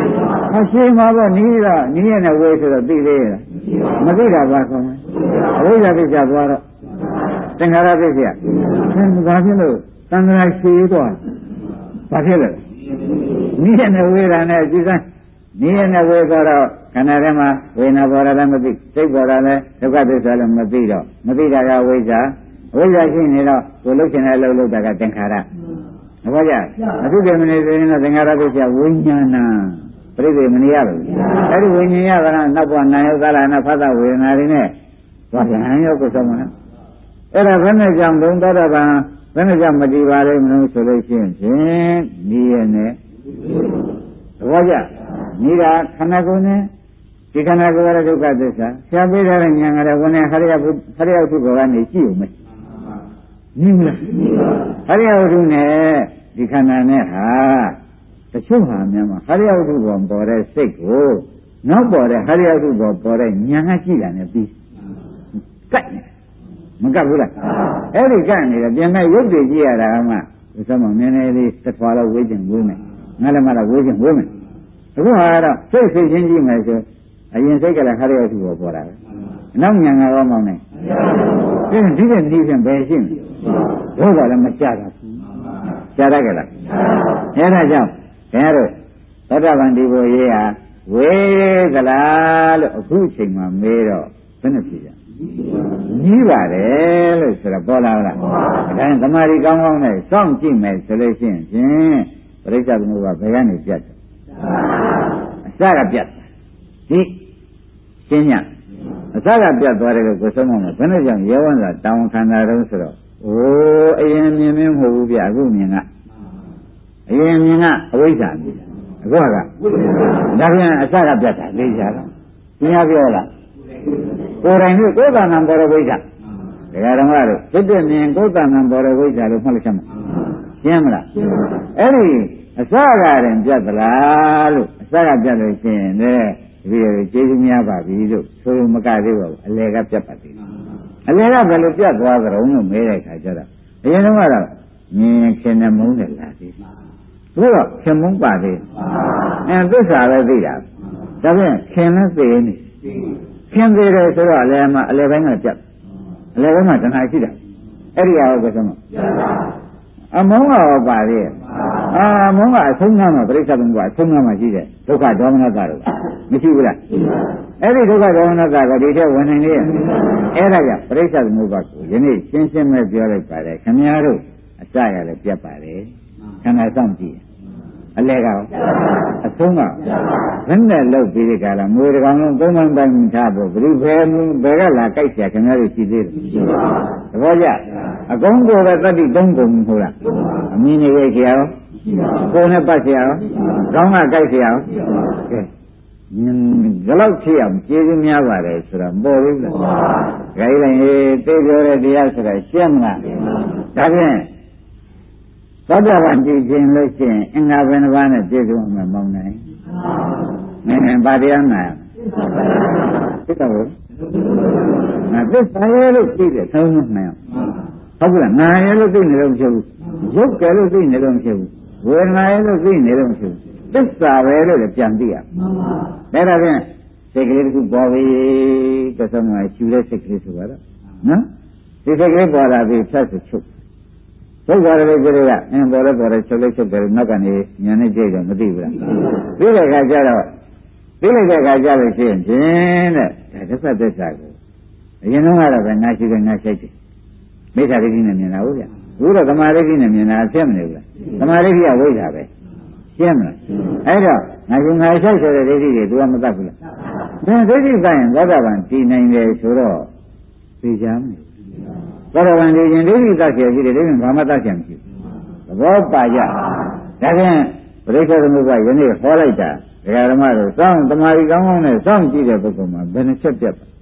ရှိမှာပေါ့နီးရနဲ့ဝေးဆိုတော့သိသေးလားမသိတာပါကောင်းမယ်အဝိဇ္ဇာပြစ်ကြသွားတော့သင်္ခါရပြစ်ကြဘာဖြစ်လို့သံဃာရှိသွားဘာဖြစ်လဲနီးရနဲ့ဝေးတာနဲ့ကြည်စမ်းနီးရနဲ့ဝေးသွားတော့ခန္ဓာထဲမှာဝေဒနာပေါ်တာလည်းမသိစိတ်ပေါ်တာလည်းဒုက္ခသစ္စာလည်းမသိတော့မသိတာကဝိဇ္ဇာအဝိဇ္ဇာရှိနေတော့ကိုလှုပ်ရှင်တဲ့လှုပ်တာကသင်္ခါရဟုတ်ကြအထုတေမနေဆိုရင်တော့သင်္ခါရပြစ်ကြဝိညာဏပြိသေမနေရဘူးအဲ့ဒီဝိညာဉ်ရကနောက်ဘဝနာယုသလာနာဖသဝေဒနာတွေနဲ့သွားပြန်ရောက်ကိုဆုံးမှာအဲ့ဒါဘယ်နဲ့ကြောင့်ဘုံသောတာပန်ဘယ်နဲ့ကြောင့်မတည်ပါလိမ့်မလို့ဆိုလို့ရှိရင်ဖြင့်နီးရနဲ့သဘောကျနေတာခန္ဓာကိုယ်နဲ့ဒီခန္ဓာကိုယ်ရဲ့ဒုက္ခသစ္စာဆရာပေးထားတဲ့ဉာဏ်ကလည်းဝင်နေဟရိယထုဘောကနေကြည့်ဦးမယ်နီးမလားဟရိယထုနဲ့ဒီခန္ဓာနဲ့ဟာတချို့ဟာများမှာဟရိယထုဘောပေါ်တဲ့စိတ်ကိုနောက်ပေါ်တဲ့ဟရိယထုဘောပေါ်တဲ့ဉာဏ်ကကြည့်တာနဲ့ပြီးကတ်နေမကတ်ဘူးလားအဲ့ဒီကတ်နေတယ်ပြင်မဲ့ရုပ်တွေကြည့်ရတာမှဒီစမနည်းနည်းလေးတစ်ထွာတော့ဝေးခြင်းဝေးမယ်ငါလည်းမလားဝေးခြင်းဝေးမယ်အခုဟာတော့စိတ်ချင်းကြည့်မယ်ဆိုအရင်စိတ်ကလည်းဟရိယထုဘောပေါ်တာပဲနောက်ဉာဏ်ကတော့မောင်းနေဒီတဲ့ဒီဖြင့်ပဲရှင်းတို့ကလည်းမကြတာရှားရကြလားအဲဒါကြောင့်ခင်ဗျားတို့သောတာပန်ဒီဘုရေးဟာဝေးသလားလို့အခုချိန်မှမေးတော့ဘယ်နဲ့ဖြေကြကြီးပါတယ်လို့ဆိုတော့ပေါ်လာလားဒါရင်သမာဓိကောင်းကောင်းနဲ့စောင့်ကြည့်မယ်ဆိုလို့ရှိရင်ဖြင့်ပရိစ္ဆေသမုပ္ပါဘယ်ကနေပြတ်တယ်အစကပြတ်ဒီရှင်းညအစကပြတ်သွားတယ်လို့ကိုယ်ဆုံးမမယ်ဘယ်နဲ့ကြောင့်ရဲဝံသာတောင်းခန္ဓာတုံးဆိုတော့အိုးအရင်မြင်မဟုတ်ဘူးဗျအခုမြင်ကအရင်မြင်ကအဝိဇ္ဇာမြင်အခုကဒါပြန်အစကပြတ်တာလေးချာတော့သင်ရပြောလားကိုယ်တိုင်ကိုယ်သာနာပေါ်တဲ့ဝိဇ္ဇာဒကာဓမ္မတို့စိတ်တည်းမြင်ကိုယ်သာနာပေါ်တဲ့ဝိဇ္ဇာလို့မှတ်လိုက်ချင်မှာရှင်းမလားအဲ့ဒီအစကရင်ပြတ်သလားလို့အစကပြတ်လို့ရှိရင်လည်းဒီလိုကျေးဇူးများပါပြီလို့ဆိုမကသေးပါဘူးအလေကပြတ်ပါသေးတယ်အလေကဘယ်လိုပြတ်သွားကြုံလို့မေးတဲ့အခါကျတော့အရင်တော့ကတော့မြင်ခင်နဲ့မုန်းတယ်လားသေးတယ်သူကခင်မုန်းပါသေးသစ္စာပဲသိတာဒါဖြင့်ခင်လည်းသိနေခင်သေးတယ်ဆိုတော့အလေမှာအလေပိုင်းကပြတ်အလေပိုင်းမှာတဏှာရှိတာအဲ့ဒီဟာကိုဆိုမှအမုန်းကပါသေးရဲ့မုန်းကအဆုံးသားမှာပြိဿဘုံကအဆုံးသားမှာရှိတဲ့ဒုက္ခဒေါမနတာတော့မရှိဘူးလားအဲ့ဒီဒုက္ခဒေါမနတာကဒီတဲ့ဝင်နေလေအဲ့ဒါကြောင့်ပြိဿဘုံကကိုယနေ့ရှင်းရှင်းပဲပြောလိုက်ပါတယ်ခင်ဗျားတို့အစရလည်းပြတ်ပါတယ်ခန္ဓာဆောင်ကြည့်အလဲကအဆုံးကဘယ်နဲ့လောက်ပြီးဒီကလာငွေတကောင်လုံးသုံးပေါင်းတိုင်းထားဖို့ဘယ်ဘယ်ကလာကြိုက်เสียခင်ဗျားတို့ရှိသေးတယ်သဘောကျအကုန်ကိုပဲတတိသုံးကုန်ဟုတ်လားအမင်းနေရဲ့ကြာရောကိုယ်နဲ့ပတ်เสียရောကောင်းကကြိုက်เสียရောကဲဒီလောက်ဖြစ်အောင်ကျေးဇူးများပါတယ်ဆိုတော့ပေါ်ပြီလားဂိုင်းလိုက်သိပြောတဲ့တရားဆိုတာရှင်းမလားဒါဖြင့်သောတာပန်ကြည့်ခြင်းလို့ရှိရင်အင်္ဂါဘယ်နှပါးနဲ့ပြည့်စုံမှမောင်းနိုင်ဗာတရားနာသိတော့ငါသစ္စာရဲ့လို့သိတယ်သုံးမှန်ဟုတ်ကဲ့နာရဲ့လို့သိနေလို့မဖြစ်ဘူးရုပ်ကယ်လို့သိနေလို့မဖြစ်ဘူးဝေဒနာရဲ့လို့သိနေလို့မဖြစ်ဘူးသစ္စာပဲလို့လည်းပြန်သိရဒါတော့ဖြင့်စိတ်ကလေးတစ်ခုပေါ်ပြီကစမှာရှူတဲ့စိတ်ကလေးဆိုတော့နော်ဒီစိတ်ကလေးပေါ်လာပြီဖြတ်ဆိုချုပ်ဒုက္ခရလေးကလေးကအင်းပေါ်လဲချုပ်လိုက်ချုပ်တယ်နောက်ကနေညာနဲ့ကြိတ်တော့မသိဘူးလားပြီးတဲ့အခါကျတော့ပြီးလိုက်တဲ့အခါကျလို့ရှိရင်ဖြင့်တဲ့ဒုက္ခသစ္စာကိုအရင်တော့ကတော့ပဲငါရှိတယ်ငါရှိတယ်မိစ္ဆာဒိဋ္ဌိနဲ့မြင်တာဟုတ်ဗျအခုတော့သမာဓိဋ္ဌိနဲ့မြင်တာဖြစ်မနေဘူးလားသမာဓိဋ္ဌိကဝိဇ္ဇာပဲရှင်းမလားအဲ့တော့ငါရှင်ငါရှိဆိုတဲ့ဒိဋ္ဌိတွေ तू ကမတတ်ဘူးလားဒါဒိဋ္ဌိကရင်သောတာပန်တည်နိုင်တယ်ဆိုတော့သိကြမလားသောတာပန်တည်ရင်ဒိဋ္ဌိတတ်เสียရှိတယ်ဒိဋ္ဌိဘာမှတတ်เสียမရှိဘူးသဘောပါကြဒါဖြင့်ပရိစ္ဆေသမုပ္ပါယနေ့ဟောလိုက်တာဒကာဓမ္မတို့စောင့်တမာရီကောင်းကောင်းနဲ့စောင့်ကြည့်တဲ့ပုဂ္ဂိုလ်မှာဘယ်နှချက်ပြတ်ပါ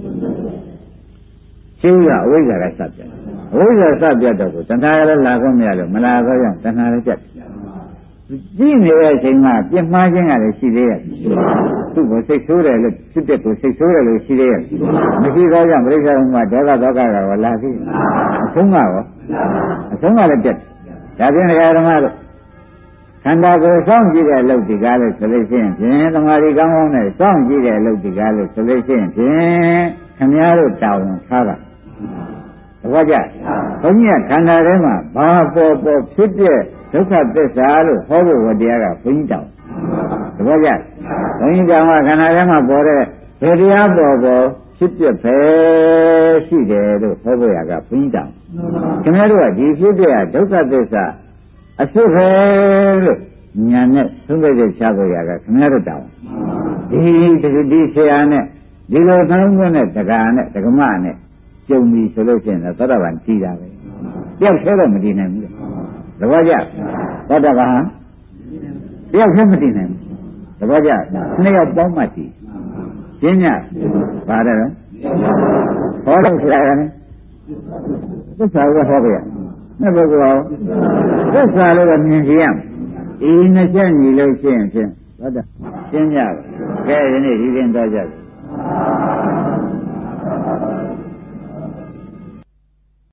ရှင်းရအဝိဇ္ဇာကစပြတ်အဝိဇ္ဇာစပြတ်တော့ကိုတဏှာလည်းလာခွင့်မရလို့မလာတော့ကြောင့်တဏှာလည်းပြတ်ကြည့်နေတဲ့အချိန်မှာပြစ်မှားခြင်းကလည်းရှိသေးရဲ့သူ့ကိုစိတ်ဆိုးတယ်လို့ဖြစ်တဲ့ကိုစိတ်ဆိုးတယ်လို့ရှိသေးရဲ့မရှိတော့ကြောင့်ပြိဿဘုံမှာဒေါသဒေါကရောလာပြီအဆုံးကလည်းပြတ်ဒါဖြင့်ဒကာဓမ္မတို့ခန္ဓာကိုယ်စောင့်ကြည့်တဲ့အလုပ်ဒီကားလို့ဆိုလို့ရှိရင်ဖြင့်သမာဓိကောင်းကောင်းနဲ့စောင့်ကြည့်တဲ့အလုပ်ဒီကားလို့ဆိုလို့ရှိရင်ဖြင့်ခင်ဗျားတို့တာဝန်ထားတာသဘောကျဘုန်းကြီးကခန္ဓာထဲမှာဘာပေါ်ပေါ်ဖြစ်တဲ့ဒုက္ခသစ္စာလို့ဟောဖို့ဝတရားကဘုန်းကြီးတောင်းသဘောကျဘုန်းကြီးတောင်းကခန္ဓာထဲမှာပေါ်တဲ့ဘယ်တရားပေါ်ပေါ်ဖြစ်ပြပဲရှိတယ်လို့ဟောဖို့ရကဘုန်းကြီးတောင်းခင်ဗျားတို့ကဒီဖြစ်တဲ့ဒုက္ခသစ္စာအဖြစ်ပဲလို့ညာနဲ့သုံးတဲ့ချဖို့ရကခင်ဗျားတို့တောင်းဒီဆရာနဲ့ဒီလိုနှလုံးသွင်းတဲ့တက္ကနဲ့တက္ကမနဲ့ကျုံပြီဆိုလို့ရှိရင်သောတာပန်တည်တာပဲတယောက်သေးတော့မတည်နိုင်ဘူးသဘောကျသောတာပန်တယောက်သေးမတည်နိုင်ဘူးသဘောကျနှစ်ယောက်ပေါင်းမှတည်ရှင်းညပါတယ်ဟောလို့ဆရာကလည်းသစ္စာကိုဟောပြရနှစ်ပုဂ္ဂိုလ်အောင်သစ္စာလို့မြင်ကြရမယ်နှစ်ချက်ညီလို့ရှိရင်ဖြင့်သောတာရှင်းညကဲဒီနေ့ဒီရင်တော့ကြတယ်